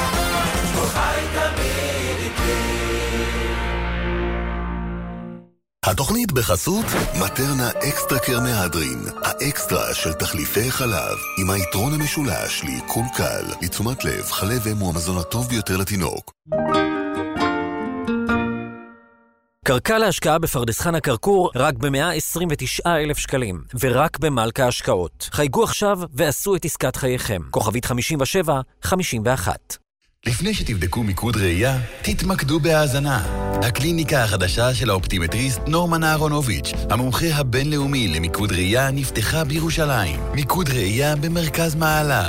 התוכנית בחסות מטרנה אקסטרה קר מהדרין, האקסטרה של תחליפי חלב, עם היתרון המשולש לעיכול קל, לתשומת לב, חלב אם הוא המזון הטוב ביותר לתינוק. קרקע להשקעה בפרדס חנה כרכור רק ב-129,000 שקלים, ורק במלכה השקעות. חייגו עכשיו ועשו את עסקת חייכם. כוכבית 5751. לפני שתבדקו מיקוד ראייה, תתמקדו בהאזנה. הקליניקה החדשה של האופטימטריסט נורמן אהרונוביץ', המומחה הבינלאומי למיקוד ראייה, נפתחה בירושלים. מיקוד ראייה במרכז מעלה.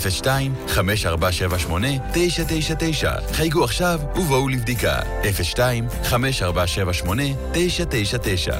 02-5478-999. חייגו עכשיו ובואו לבדיקה. 02-5478-999.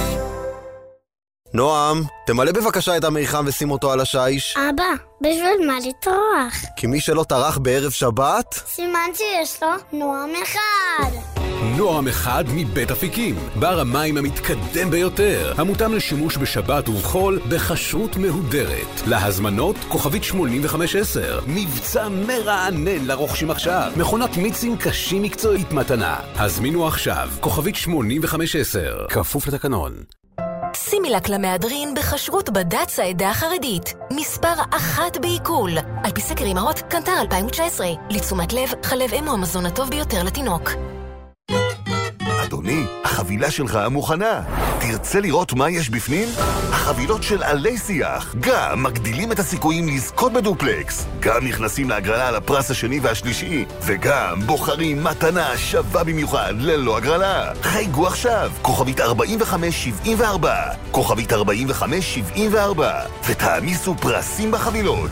נועם, תמלא בבקשה את המרחם ושים אותו על השיש. אבא, בשביל מה לטרוח? כי מי שלא טרח בערב שבת... סימן שיש לו נועם אחד. נועם אחד מבית אפיקים, בר המים המתקדם ביותר, המותאם לשימוש בשבת ובחול בכשרות מהודרת. להזמנות כוכבית 8510, מבצע מרענן לרוכשים עכשיו, מכונת מיצים קשים מקצועית מתנה. הזמינו עכשיו, כוכבית 8510, כפוף לתקנון. סימילק למהדרין בכשרות בד"ץ העדה החרדית, מספר 1 בעיכול, על פי סקר אמהות קנטר 2019, לתשומת לב, חלב אם הוא המזון הטוב ביותר לתינוק. אדוני, החבילה שלך מוכנה. תרצה לראות מה יש בפנים? החבילות של עלי שיח גם מגדילים את הסיכויים לזכות בדופלקס, גם נכנסים להגרלה על הפרס השני והשלישי, וגם בוחרים מתנה שווה במיוחד ללא הגרלה. חייגו עכשיו, כוכבית 4574, כוכבית 4574, ותעמיסו פרסים בחבילות.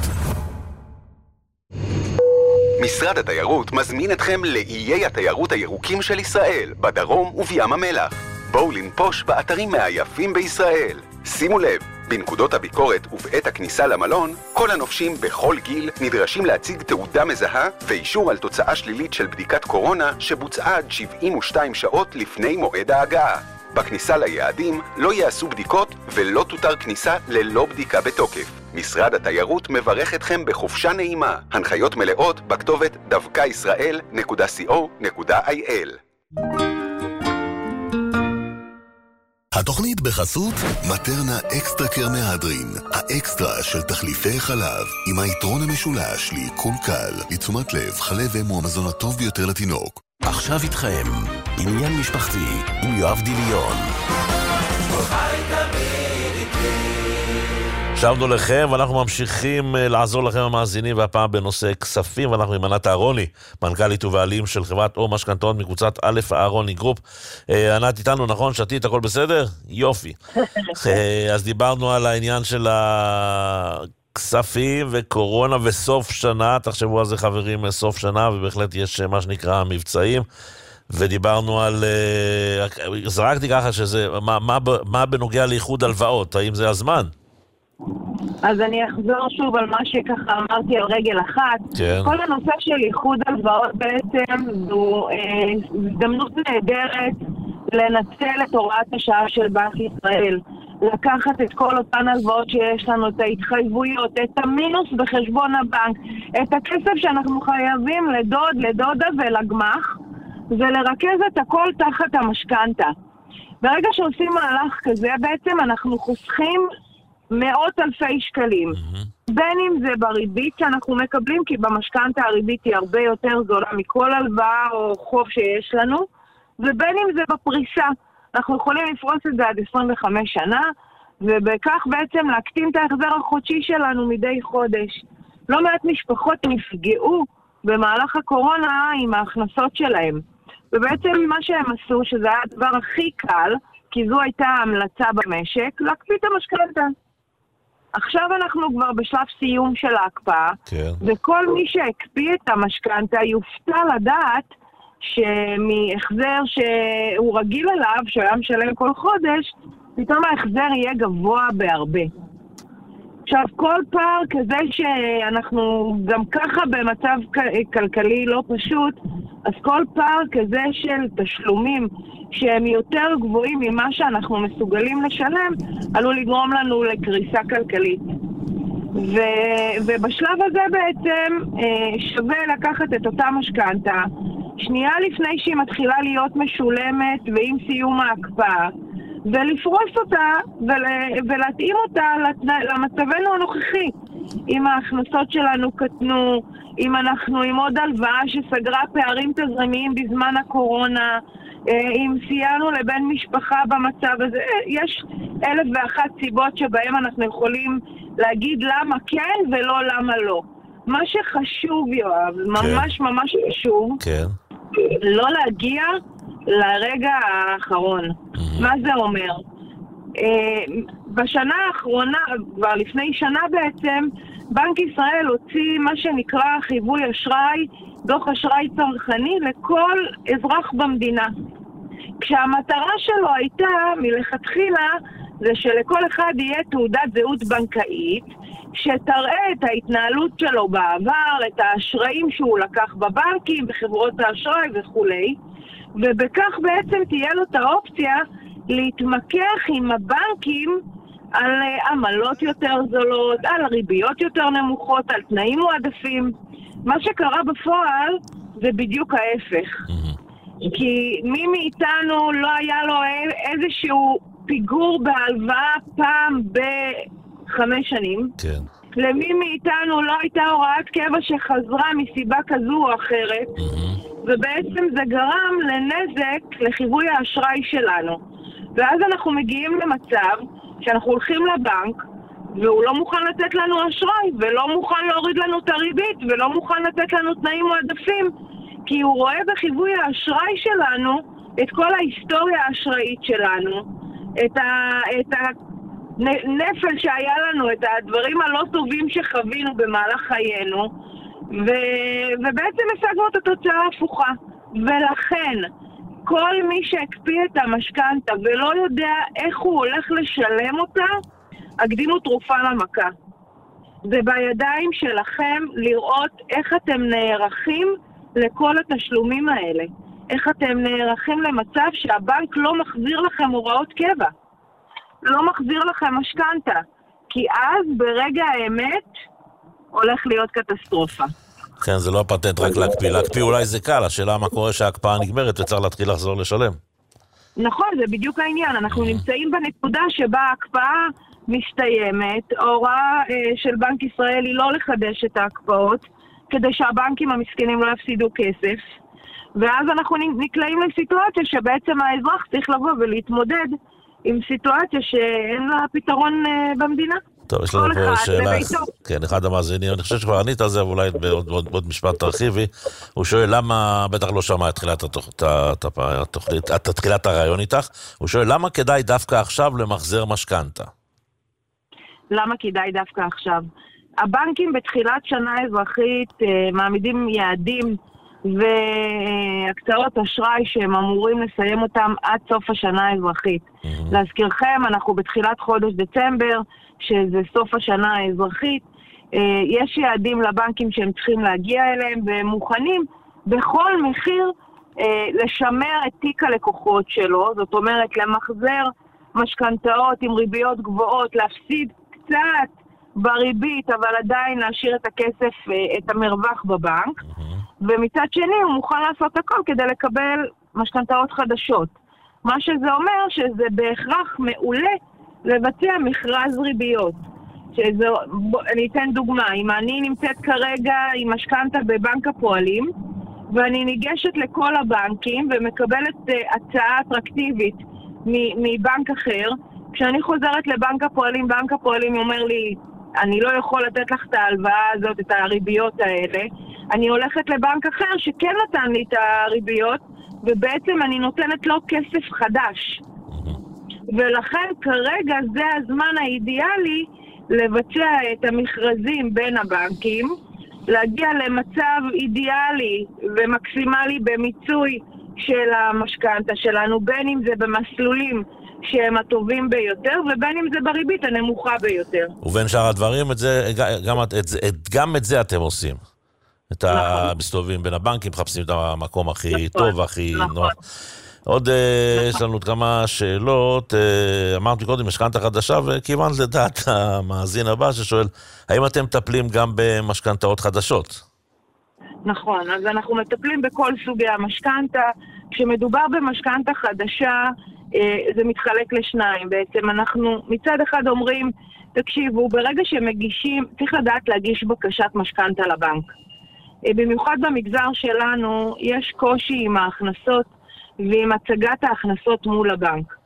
משרד התיירות מזמין אתכם לאיי התיירות הירוקים של ישראל, בדרום ובים המלח. בואו לנפוש באתרים מהיפים בישראל. שימו לב, בנקודות הביקורת ובעת הכניסה למלון, כל הנופשים בכל גיל נדרשים להציג תעודה מזהה ואישור על תוצאה שלילית של בדיקת קורונה שבוצעה עד 72 שעות לפני מועד ההגעה. בכניסה ליעדים לא יעשו בדיקות ולא תותר כניסה ללא בדיקה בתוקף. משרד התיירות מברך אתכם בחופשה נעימה. הנחיות מלאות בכתובת dvkiisrael.co.il. התוכנית בחסות מטרנה אקסטרה קר מהדרין, האקסטרה של תחליפי חלב, עם היתרון המשולש לעיכול קל, לתשומת לב, חלב אם הוא המזון הטוב ביותר לתינוק. עכשיו איתכם, עניין משפחתי עם יואב דיליון. שבנו לכם ואנחנו ממשיכים לעזור לכם המאזינים, והפעם בנושא כספים, ואנחנו עם ענת אהרוני, מנכ"לית ובעלים של חברת אור משכנתאות מקבוצת א' אהרוני גרופ. ענת איתנו, נכון? שתית, הכל בסדר? יופי. אז דיברנו על העניין של הכספים וקורונה וסוף שנה, תחשבו על זה חברים, סוף שנה, ובהחלט יש מה שנקרא מבצעים, ודיברנו על, זרקתי ככה שזה, מה בנוגע לאיחוד הלוואות, האם זה הזמן? אז אני אחזור שוב על מה שככה אמרתי על רגל אחת. כן. כל הנושא של איחוד הלוואות בעצם זו הזדמנות נהדרת לנצל את הוראת השעה של בנק ישראל. לקחת את כל אותן הלוואות שיש לנו, את ההתחייבויות, את המינוס בחשבון הבנק, את הכסף שאנחנו חייבים לדוד, לדודה ולגמח, ולרכז את הכל תחת המשכנתה. ברגע שעושים מהלך כזה, בעצם אנחנו חוסכים מאות אלפי שקלים. בין אם זה בריבית שאנחנו מקבלים, כי במשכנתה הריבית היא הרבה יותר זולה מכל הלוואה או חוב שיש לנו, ובין אם זה בפריסה. אנחנו יכולים לפרוס את זה עד 25 שנה, ובכך בעצם להקטין את ההחזר החודשי שלנו מדי חודש. לא מעט משפחות נפגעו במהלך הקורונה עם ההכנסות שלהם. ובעצם מה שהם עשו, שזה היה הדבר הכי קל, כי זו הייתה המלצה במשק, להקפיא את המשכנתה. עכשיו אנחנו כבר בשלב סיום של ההקפאה, כן. וכל מי שהקפיא את המשכנתה יופתע לדעת שמהחזר שהוא רגיל אליו, שהוא היה משלם כל חודש, פתאום ההחזר יהיה גבוה בהרבה. עכשיו, כל פער כזה שאנחנו גם ככה במצב כלכלי לא פשוט, אז כל פער כזה של תשלומים שהם יותר גבוהים ממה שאנחנו מסוגלים לשלם, עלול לגרום לנו לקריסה כלכלית. ובשלב הזה בעצם שווה לקחת את אותה משכנתה, שנייה לפני שהיא מתחילה להיות משולמת ועם סיום ההקפאה, ולפרוס אותה ולהתאים אותה למצבנו הנוכחי. אם ההכנסות שלנו קטנו, אם אנחנו עם עוד הלוואה שסגרה פערים תזרימיים בזמן הקורונה, אם סייענו לבן משפחה במצב הזה, יש 1,001 סיבות שבהם אנחנו יכולים להגיד למה כן ולא למה לא. מה שחשוב, יואב, ממש ממש חשוב, לא להגיע לרגע האחרון. מה זה אומר? בשנה האחרונה, כבר לפני שנה בעצם, בנק ישראל הוציא מה שנקרא חיווי אשראי, דוח אשראי צרכני לכל אזרח במדינה. כשהמטרה שלו הייתה מלכתחילה זה שלכל אחד יהיה תעודת זהות בנקאית שתראה את ההתנהלות שלו בעבר, את האשראים שהוא לקח בבנקים, בחברות האשראי וכו'. ובכך בעצם תהיה לו את האופציה להתמקח עם הבנקים על עמלות יותר זולות, על ריביות יותר נמוכות, על תנאים מועדפים. מה שקרה בפועל זה בדיוק ההפך. כי מי מאיתנו לא היה לו איזשהו פיגור בהלוואה פעם ב5 שנים, למי מאיתנו לא הייתה הוראת קבע שחזרה מסיבה כזו או אחרת, ובעצם זה גרם לנזק לחיווי האשראי שלנו. ואז אנחנו מגיעים למצב שאנחנו הולכים לבנק, והוא לא מוכן לתת לנו אשראי, ולא מוכן להוריד לנו את הריבית, ולא מוכן לתת לנו תנאים מועדפים, כי הוא רואה בחיווי האשראי שלנו את כל ההיסטוריה האשראית שלנו, את הנפל שהיה לנו, את הדברים הלא טובים שחווינו במהלך חיינו, ובעצם השגנו את התוצאה ההפוכה. ולכן, כל מי שהקפיא את המשכנתה ולא יודע איך הוא הולך לשלם אותה, הקדימו תרופה למכה. זה בידיים שלכם לראות איך אתם נערכים לכל התשלומים האלה. איך אתם נערכים למצב שהבנק לא מחזיר לכם הוראות קבע. לא מחזיר לכם משכנתה. כי אז ברגע האמת הולך להיות קטסטרופה. כן, זה לא הפטנט רק להקפיא. להקפיא אולי זה קל, השאלה מה קורה שההקפאה נגמרת וצריך להתחיל לחזור לשלם. נכון, זה בדיוק העניין. אנחנו נמצאים בנקודה שבה ההקפאה מסתיימת. ההוראה של בנק ישראל היא לא לחדש את ההקפאות, כדי שהבנקים המסכנים לא יפסידו כסף. ואז אנחנו נקלעים לסיטואציה שבעצם האזרח צריך לבוא ולהתמודד עם סיטואציה שאין לה פתרון במדינה. טוב, יש לנו פה שאלה, כן, אחד המאזינים, אני חושב שכבר ענית על זה, ואולי בעוד משפט תרחיבי, הוא שואל למה, בטח לא שמע את תחילת הרעיון איתך, הוא שואל למה כדאי דווקא עכשיו למחזר משכנתה? למה כדאי דווקא עכשיו? הבנקים בתחילת שנה אזרחית מעמידים יעדים והקצאות אשראי שהם אמורים לסיים אותם עד סוף השנה האזרחית. להזכירכם, אנחנו בתחילת חודש דצמבר, שזה סוף השנה האזרחית, יש יעדים לבנקים שהם צריכים להגיע אליהם, והם מוכנים בכל מחיר לשמר את תיק הלקוחות שלו, זאת אומרת למחזר משכנתאות עם ריביות גבוהות, להפסיד קצת בריבית, אבל עדיין להשאיר את הכסף, את המרווח בבנק, ומצד שני הוא מוכן לעשות הכל כדי לקבל משכנתאות חדשות. מה שזה אומר שזה בהכרח מעולה לבצע מכרז ריביות. אני אתן דוגמה, אם אני נמצאת כרגע עם משכנתה בבנק הפועלים, ואני ניגשת לכל הבנקים ומקבלת הצעה אטרקטיבית מבנק אחר, כשאני חוזרת לבנק הפועלים, בנק הפועלים אומר לי, אני לא יכול לתת לך את ההלוואה הזאת, את הריביות האלה, אני הולכת לבנק אחר שכן נתן לי את הריביות, ובעצם אני נותנת לו כסף חדש. ולכן כרגע זה הזמן האידיאלי לבצע את המכרזים בין הבנקים, להגיע למצב אידיאלי ומקסימלי במיצוי של המשכנתה שלנו, בין אם זה במסלולים שהם הטובים ביותר, ובין אם זה בריבית הנמוכה ביותר. ובין שאר הדברים, גם את זה אתם עושים. את המסתובבים בין הבנקים, מחפשים את המקום הכי טוב והכי נוח. עוד יש לנו כמה שאלות. אמרתי קודם, משכנתה חדשה, וכיוון לדעת המאזין הבא ששואל, האם אתם מטפלים גם במשכנתאות חדשות? נכון, אז אנחנו מטפלים בכל סוגי המשכנתה. כשמדובר במשכנתה חדשה, זה מתחלק לשניים. בעצם אנחנו מצד אחד אומרים, תקשיבו, ברגע שמגישים, צריך לדעת להגיש בקשת משכנתה לבנק. במיוחד במגזר שלנו יש קושי עם ההכנסות ועם הצגת ההכנסות מול הבנק.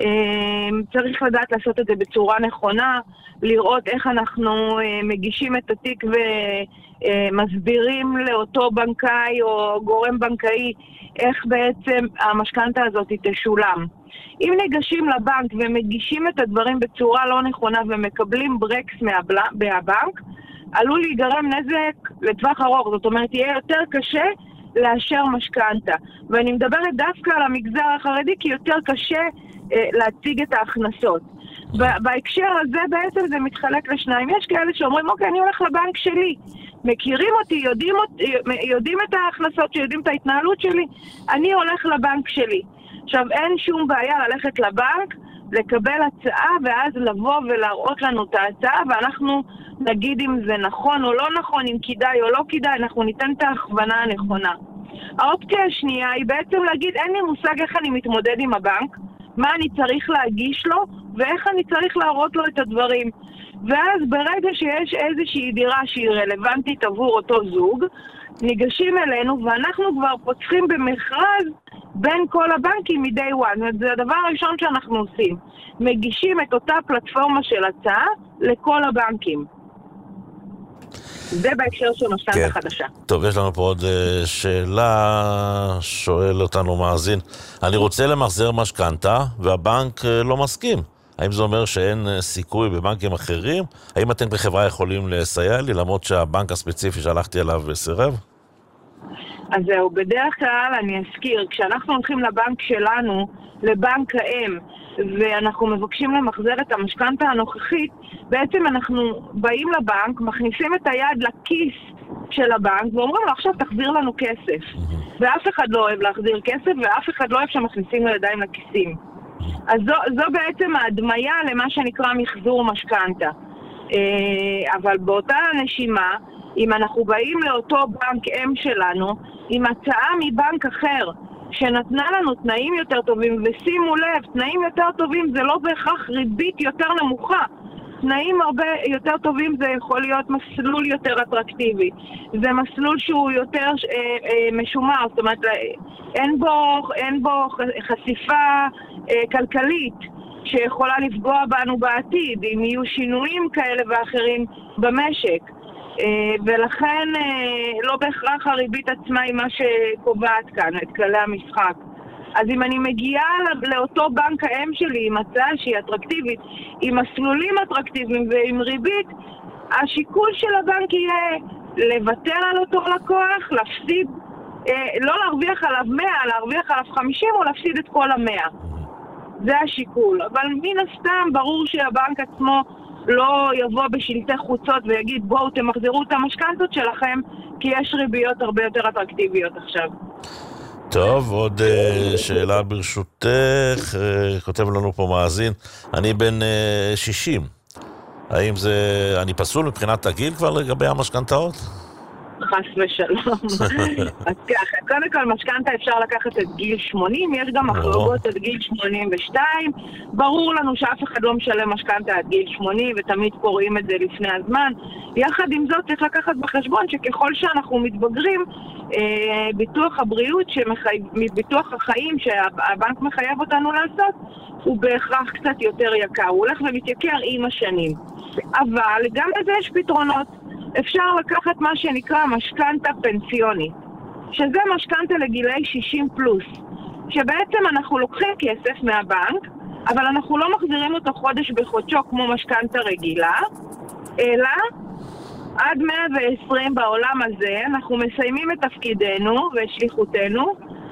צריך לדעת לעשות את זה בצורה נכונה, לראות איך אנחנו מגישים את התיק ומסבירים לאותו בנקאי או גורם בנקאי איך בעצם המשכנתה הזאת תשולם. אם ניגשים לבנק ומגישים את הדברים בצורה לא נכונה ומקבלים ברקס מהבנק, עלול להיגרם נזק לטווח ארוך, זאת אומרת, יהיה יותר קשה לאשר משכנתה. ואני מדברת דווקא על המגזר החרדי, כי יותר קשה להציג את ההכנסות. בהקשר הזה בעצם זה מתחלק לשניים. יש כאלה שאומרים, אוקיי, אני הולך לבנק שלי. מכירים אותי, יודעים את ההכנסות, יודעים את ההתנהלות שלי, אני הולך לבנק שלי. עכשיו, אין שום בעיה ללכת לבנק, לקבל הצעה, ואז לבוא ולהראות לנו את ההצעה, ואנחנו נגיד אם זה נכון או לא נכון, אם כדאי או לא כדאי, אנחנו ניתן את ההכוונה הנכונה. האופציה השנייה היא בעצם להגיד, אין לי מושג איך אני מתמודד עם הבנק, מה אני צריך להגיש לו, ואיך אני צריך להראות לו את הדברים. ואז ברגע שיש איזושהי דירה שהיא רלוונטית עבור אותו זוג, ניגשים אלינו ואנחנו כבר פותחים במכרז בין כל הבנקים מ-day one. זה הדבר הראשון שאנחנו עושים. מגישים את אותה פלטפורמה של הצעה לכל הבנקים. זה בהקשר של משכנתא חדשה. טוב, יש לנו פה עוד שאלה, שואל אותנו מאזין. אני רוצה למחזר משכנתא והבנק לא מסכים. האם זה אומר שאין סיכוי בבנקים אחרים? האם אתם בחברה יכולים לסייע לי, למרות שהבנק הספציפי שהלכתי אליו סירב? אז זהו, בדרך כלל אני אזכיר, כשאנחנו הולכים לבנק שלנו, לבנק האם, ואנחנו מבקשים למחזר את המשכנתא הנוכחית, בעצם אנחנו באים לבנק, מכניסים את היד לכיס של הבנק, ואומרים לו, עכשיו תחזיר לנו כסף. ואף אחד לא אוהב להחזיר כסף, ואף אחד לא אוהב שמכניסים לידיים לכיסים. אז זו בעצם ההדמיה למה שנקרא מחזור משכנתא. אבל באותה נשימה, אם אנחנו באים לאותו בנק אם שלנו, עם הצעה מבנק אחר, שנתנה לנו תנאים יותר טובים, ושימו לב, תנאים יותר טובים זה לא בהכרח ריבית יותר נמוכה. תנאים הרבה יותר טובים זה יכול להיות מסלול יותר אטרקטיבי. זה מסלול שהוא יותר משומר, זאת אומרת, אין בו חשיפה כלכלית שיכולה לפגוע בנו בעתיד, אם יהיו שינויים כאלה ואחרים במשק. ולכן לא בהכרח הריבית עצמה היא מה שקובעת כאן, את כללי המשחק. אז אם אני מגיעה לאותו בנק האם שלי עם הצעה שהיא אטרקטיבית, עם מסלולים אטרקטיביים ועם ריבית, השיקול של הבנק יהיה לוותר על אותו לקוח, להפסיד, לא להרוויח עליו 100, להרוויח עליו 50 או להפסיד את כל 100. זה השיקול. אבל מן הסתם ברור שהבנק עצמו לא יבוא בשלטי חוצות ויגיד בואו תמחזרו את המשכנתות שלכם, כי יש ריביות הרבה יותר אטרקטיביות עכשיו. טוב, עוד שאלה ברשותך, כותב לנו פה מאזין, אני בן 60, האם אני פסול מבחינת הגיל כבר לגבי המשכנתאות? חס ושלום. אז ככה, קודם כל משכנתא אפשר לקחת את גיל 80, יש גם החרגות את גיל 82, ברור לנו שאף אחד לא משלם משכנתא עד גיל 80 ותמיד קוראים את זה לפני הזמן. יחד עם זאת צריך לקחת בחשבון שככל שאנחנו מתבגרים, ביטוח הבריאות, ביטוח החיים שהבנק מחייב אותנו לעשות, הוא בהכרח קצת יותר יקר, הוא הולך ומתייקר עם השנים. אבל גם לזה יש פתרונות. אפשר לקחת מה שנקרא משכנתא פנסיונית, שזה משכנתא לגילי 60 פלוס, שבעצם אנחנו לוקחים כסף מהבנק, אבל אנחנו לא מחזירים אותו חודש בחודשו כמו משכנתא רגילה, אלא עד 120 בעולם הזה אנחנו מסיימים את תפקידנו ואת שליחותנו,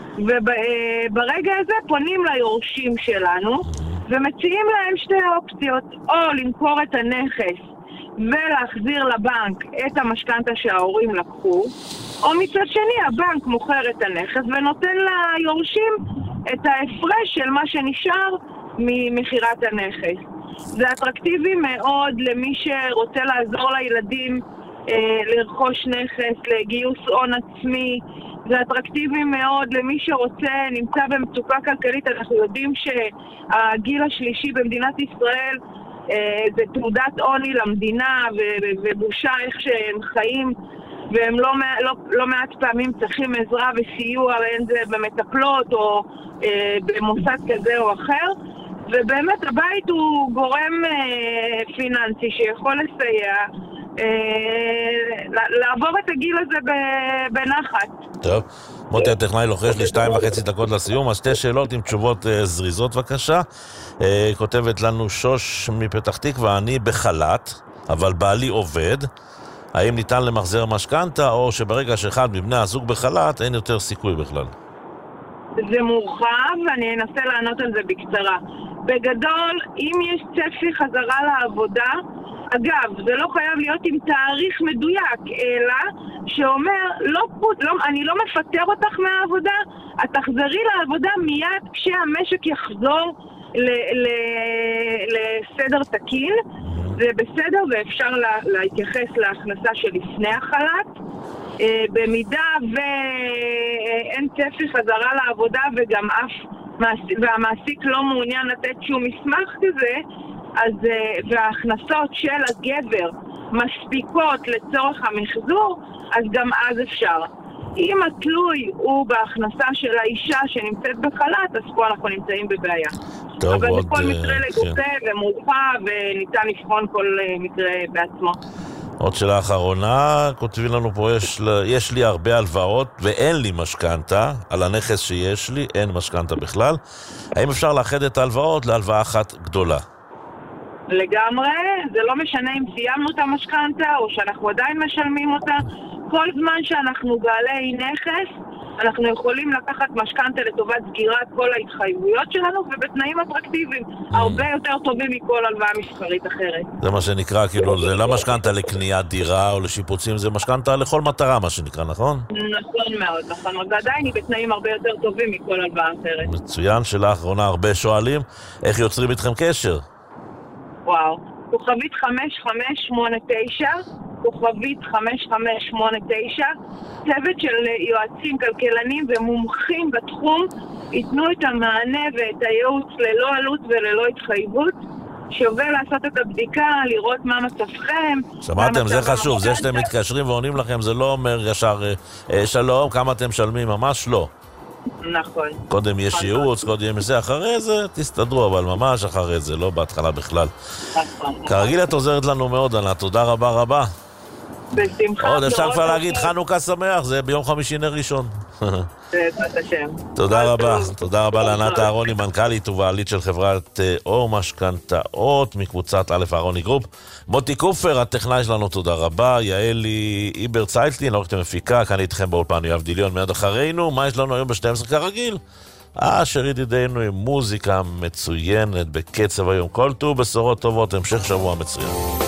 וברגע הזה פונים ליורשים שלנו ומציעים להם שתי אופציות, או למכור את הנכס ולהחזיר לבנק את המשכנתא שההורים לקחו, או מצד שני הבנק מוכר את הנכס ונותן ליורשים את ההפרש של מה שנשאר ממחירת הנכס. זה אטרקטיבי מאוד למי שרוצה לעזור לילדים לרכוש נכס, לגיוס הון עצמי. זה אטרקטיבי מאוד למי שרוצה, נמצא במצוקה כלכלית. אנחנו יודעים שהגיל השלישי במדינת ישראל זה תעודת עוני למדינה ובושה איך שהם חיים, והם לא מעט פעמים צריכים עזרה וסיוע, בין זה במטפלות או במוסד כזה או אחר, ובאמת הבית הוא גורם פיננסי שיכול לסייע לעבור את הגיל הזה בנחת. טוב, מוטי הטכנאי לוחש לי 2.5 דקות לסיום, אז שתי שאלות עם תשובות זריזות בבקשה. כותבת לנו שוש מפתח תקווה, אני בחל"ת, אבל בעלי עובד. האם ניתן למחזר משכנתא, או שברגע שאחד מבני הזוג בחל"ת אין יותר סיכוי בכלל? זה מורחב, ואני אנסה לענות על זה בקצרה. בגדול, אם יש צפי חזרה לעבודה, אגב, זה לא חייב להיות עם תאריך מדויק, אלא שאומר, אני לא מפטר אותך מהעבודה, את תחזרי לעבודה מיד כשהמשק יחזור לסדר תקין. זה בסדר ואפשר להתייחס להכנסה שלפני החל"ת. במידה ואין צפי חזרה לעבודה וגם אף והמעסיק לא מעוניין לתת שום מסמך כזה, אז, וההכנסות של הגבר מספיקות לצורך המחזור, אז גם אז אפשר. אם התלוי הוא בהכנסה של האישה שנמצאת בחל"ת, אז פה אנחנו נמצאים בבעיה. טוב, אבל עוד... לכל מקרה לגופה ומורחה, וניתן לבחון כל מקרה בעצמו. עוד שאלה אחרונה, כותבים לנו פה, יש לי הרבה הלוואות ואין לי משכנתה, על הנכס שיש לי אין משכנתה בכלל. האם אפשר לאחד את ההלוואות להלוואה אחת גדולה? לגמרי, זה לא משנה אם סיימנו את המשכנתה או שאנחנו עדיין משלמים אותה. כל זמן שאנחנו בעלי נכס, אנחנו יכולים לקחת משכנתה לטובת סגירת כל ההתחייבויות שלנו ובתנאים אטרקטיביים, הרבה יותר טובים מכל הלוואה מסחרית אחרת. זה מה שנקרא, כאילו, זה לא משכנתה לקניית דירה או לשיפוצים, זה משכנתה לכל מטרה, מה שנקרא, נכון? נכון מאוד, נכון. ועדיין היא בתנאים הרבה יותר טובים מכל הלוואה אחרת. מצוין, שאלה האחרונה, הרבה שואלים, איך יוצרים איתכם קשר? וואו, כוכבית 5589, כוכבית 5589, צוות של יועצים, כלכלנים ומומחים בתחום ייתנו את המענה ואת הייעוץ ללא עלות וללא התחייבות. שווה לעשות את הבדיקה, לראות מה מצבכם. שמעתם, זה חשוב, זה שאתם מתקשרים ועונים לכם, זה לא אומר ישר שלום, כמה אתם משלמים, ממש לא. נכון. קודם יש ייעוץ, קודם יש זה, אחרי זה תסתדרו, אבל ממש אחרי זה, לא בהתחלה בכלל. כרגיל את עוזרת לנו מאוד, ענת, תודה רבה רבה. בשמחה. עוד אפשר כבר להגיד חנוכה שמח, זה ביום חמישי נר ראשון. תודה רבה, תודה רבה לענת אהרוני, מנכ"לית ובעלית של חברת אור משכנתאות מקבוצת א' אהרוני גרופ. מוטי קופר, הטכנאי שלנו, תודה רבה. יעלי איבר צייטלין, עורכת המפיקה, כאן איתכם באולפן יואב דיליון מיד אחרינו. מה יש לנו היום ב-12 כרגיל? שריד ידינו עם מוזיקה מצוינת בקצב היום. כל טוב, בשורות טובות, המשך שבוע מצוין.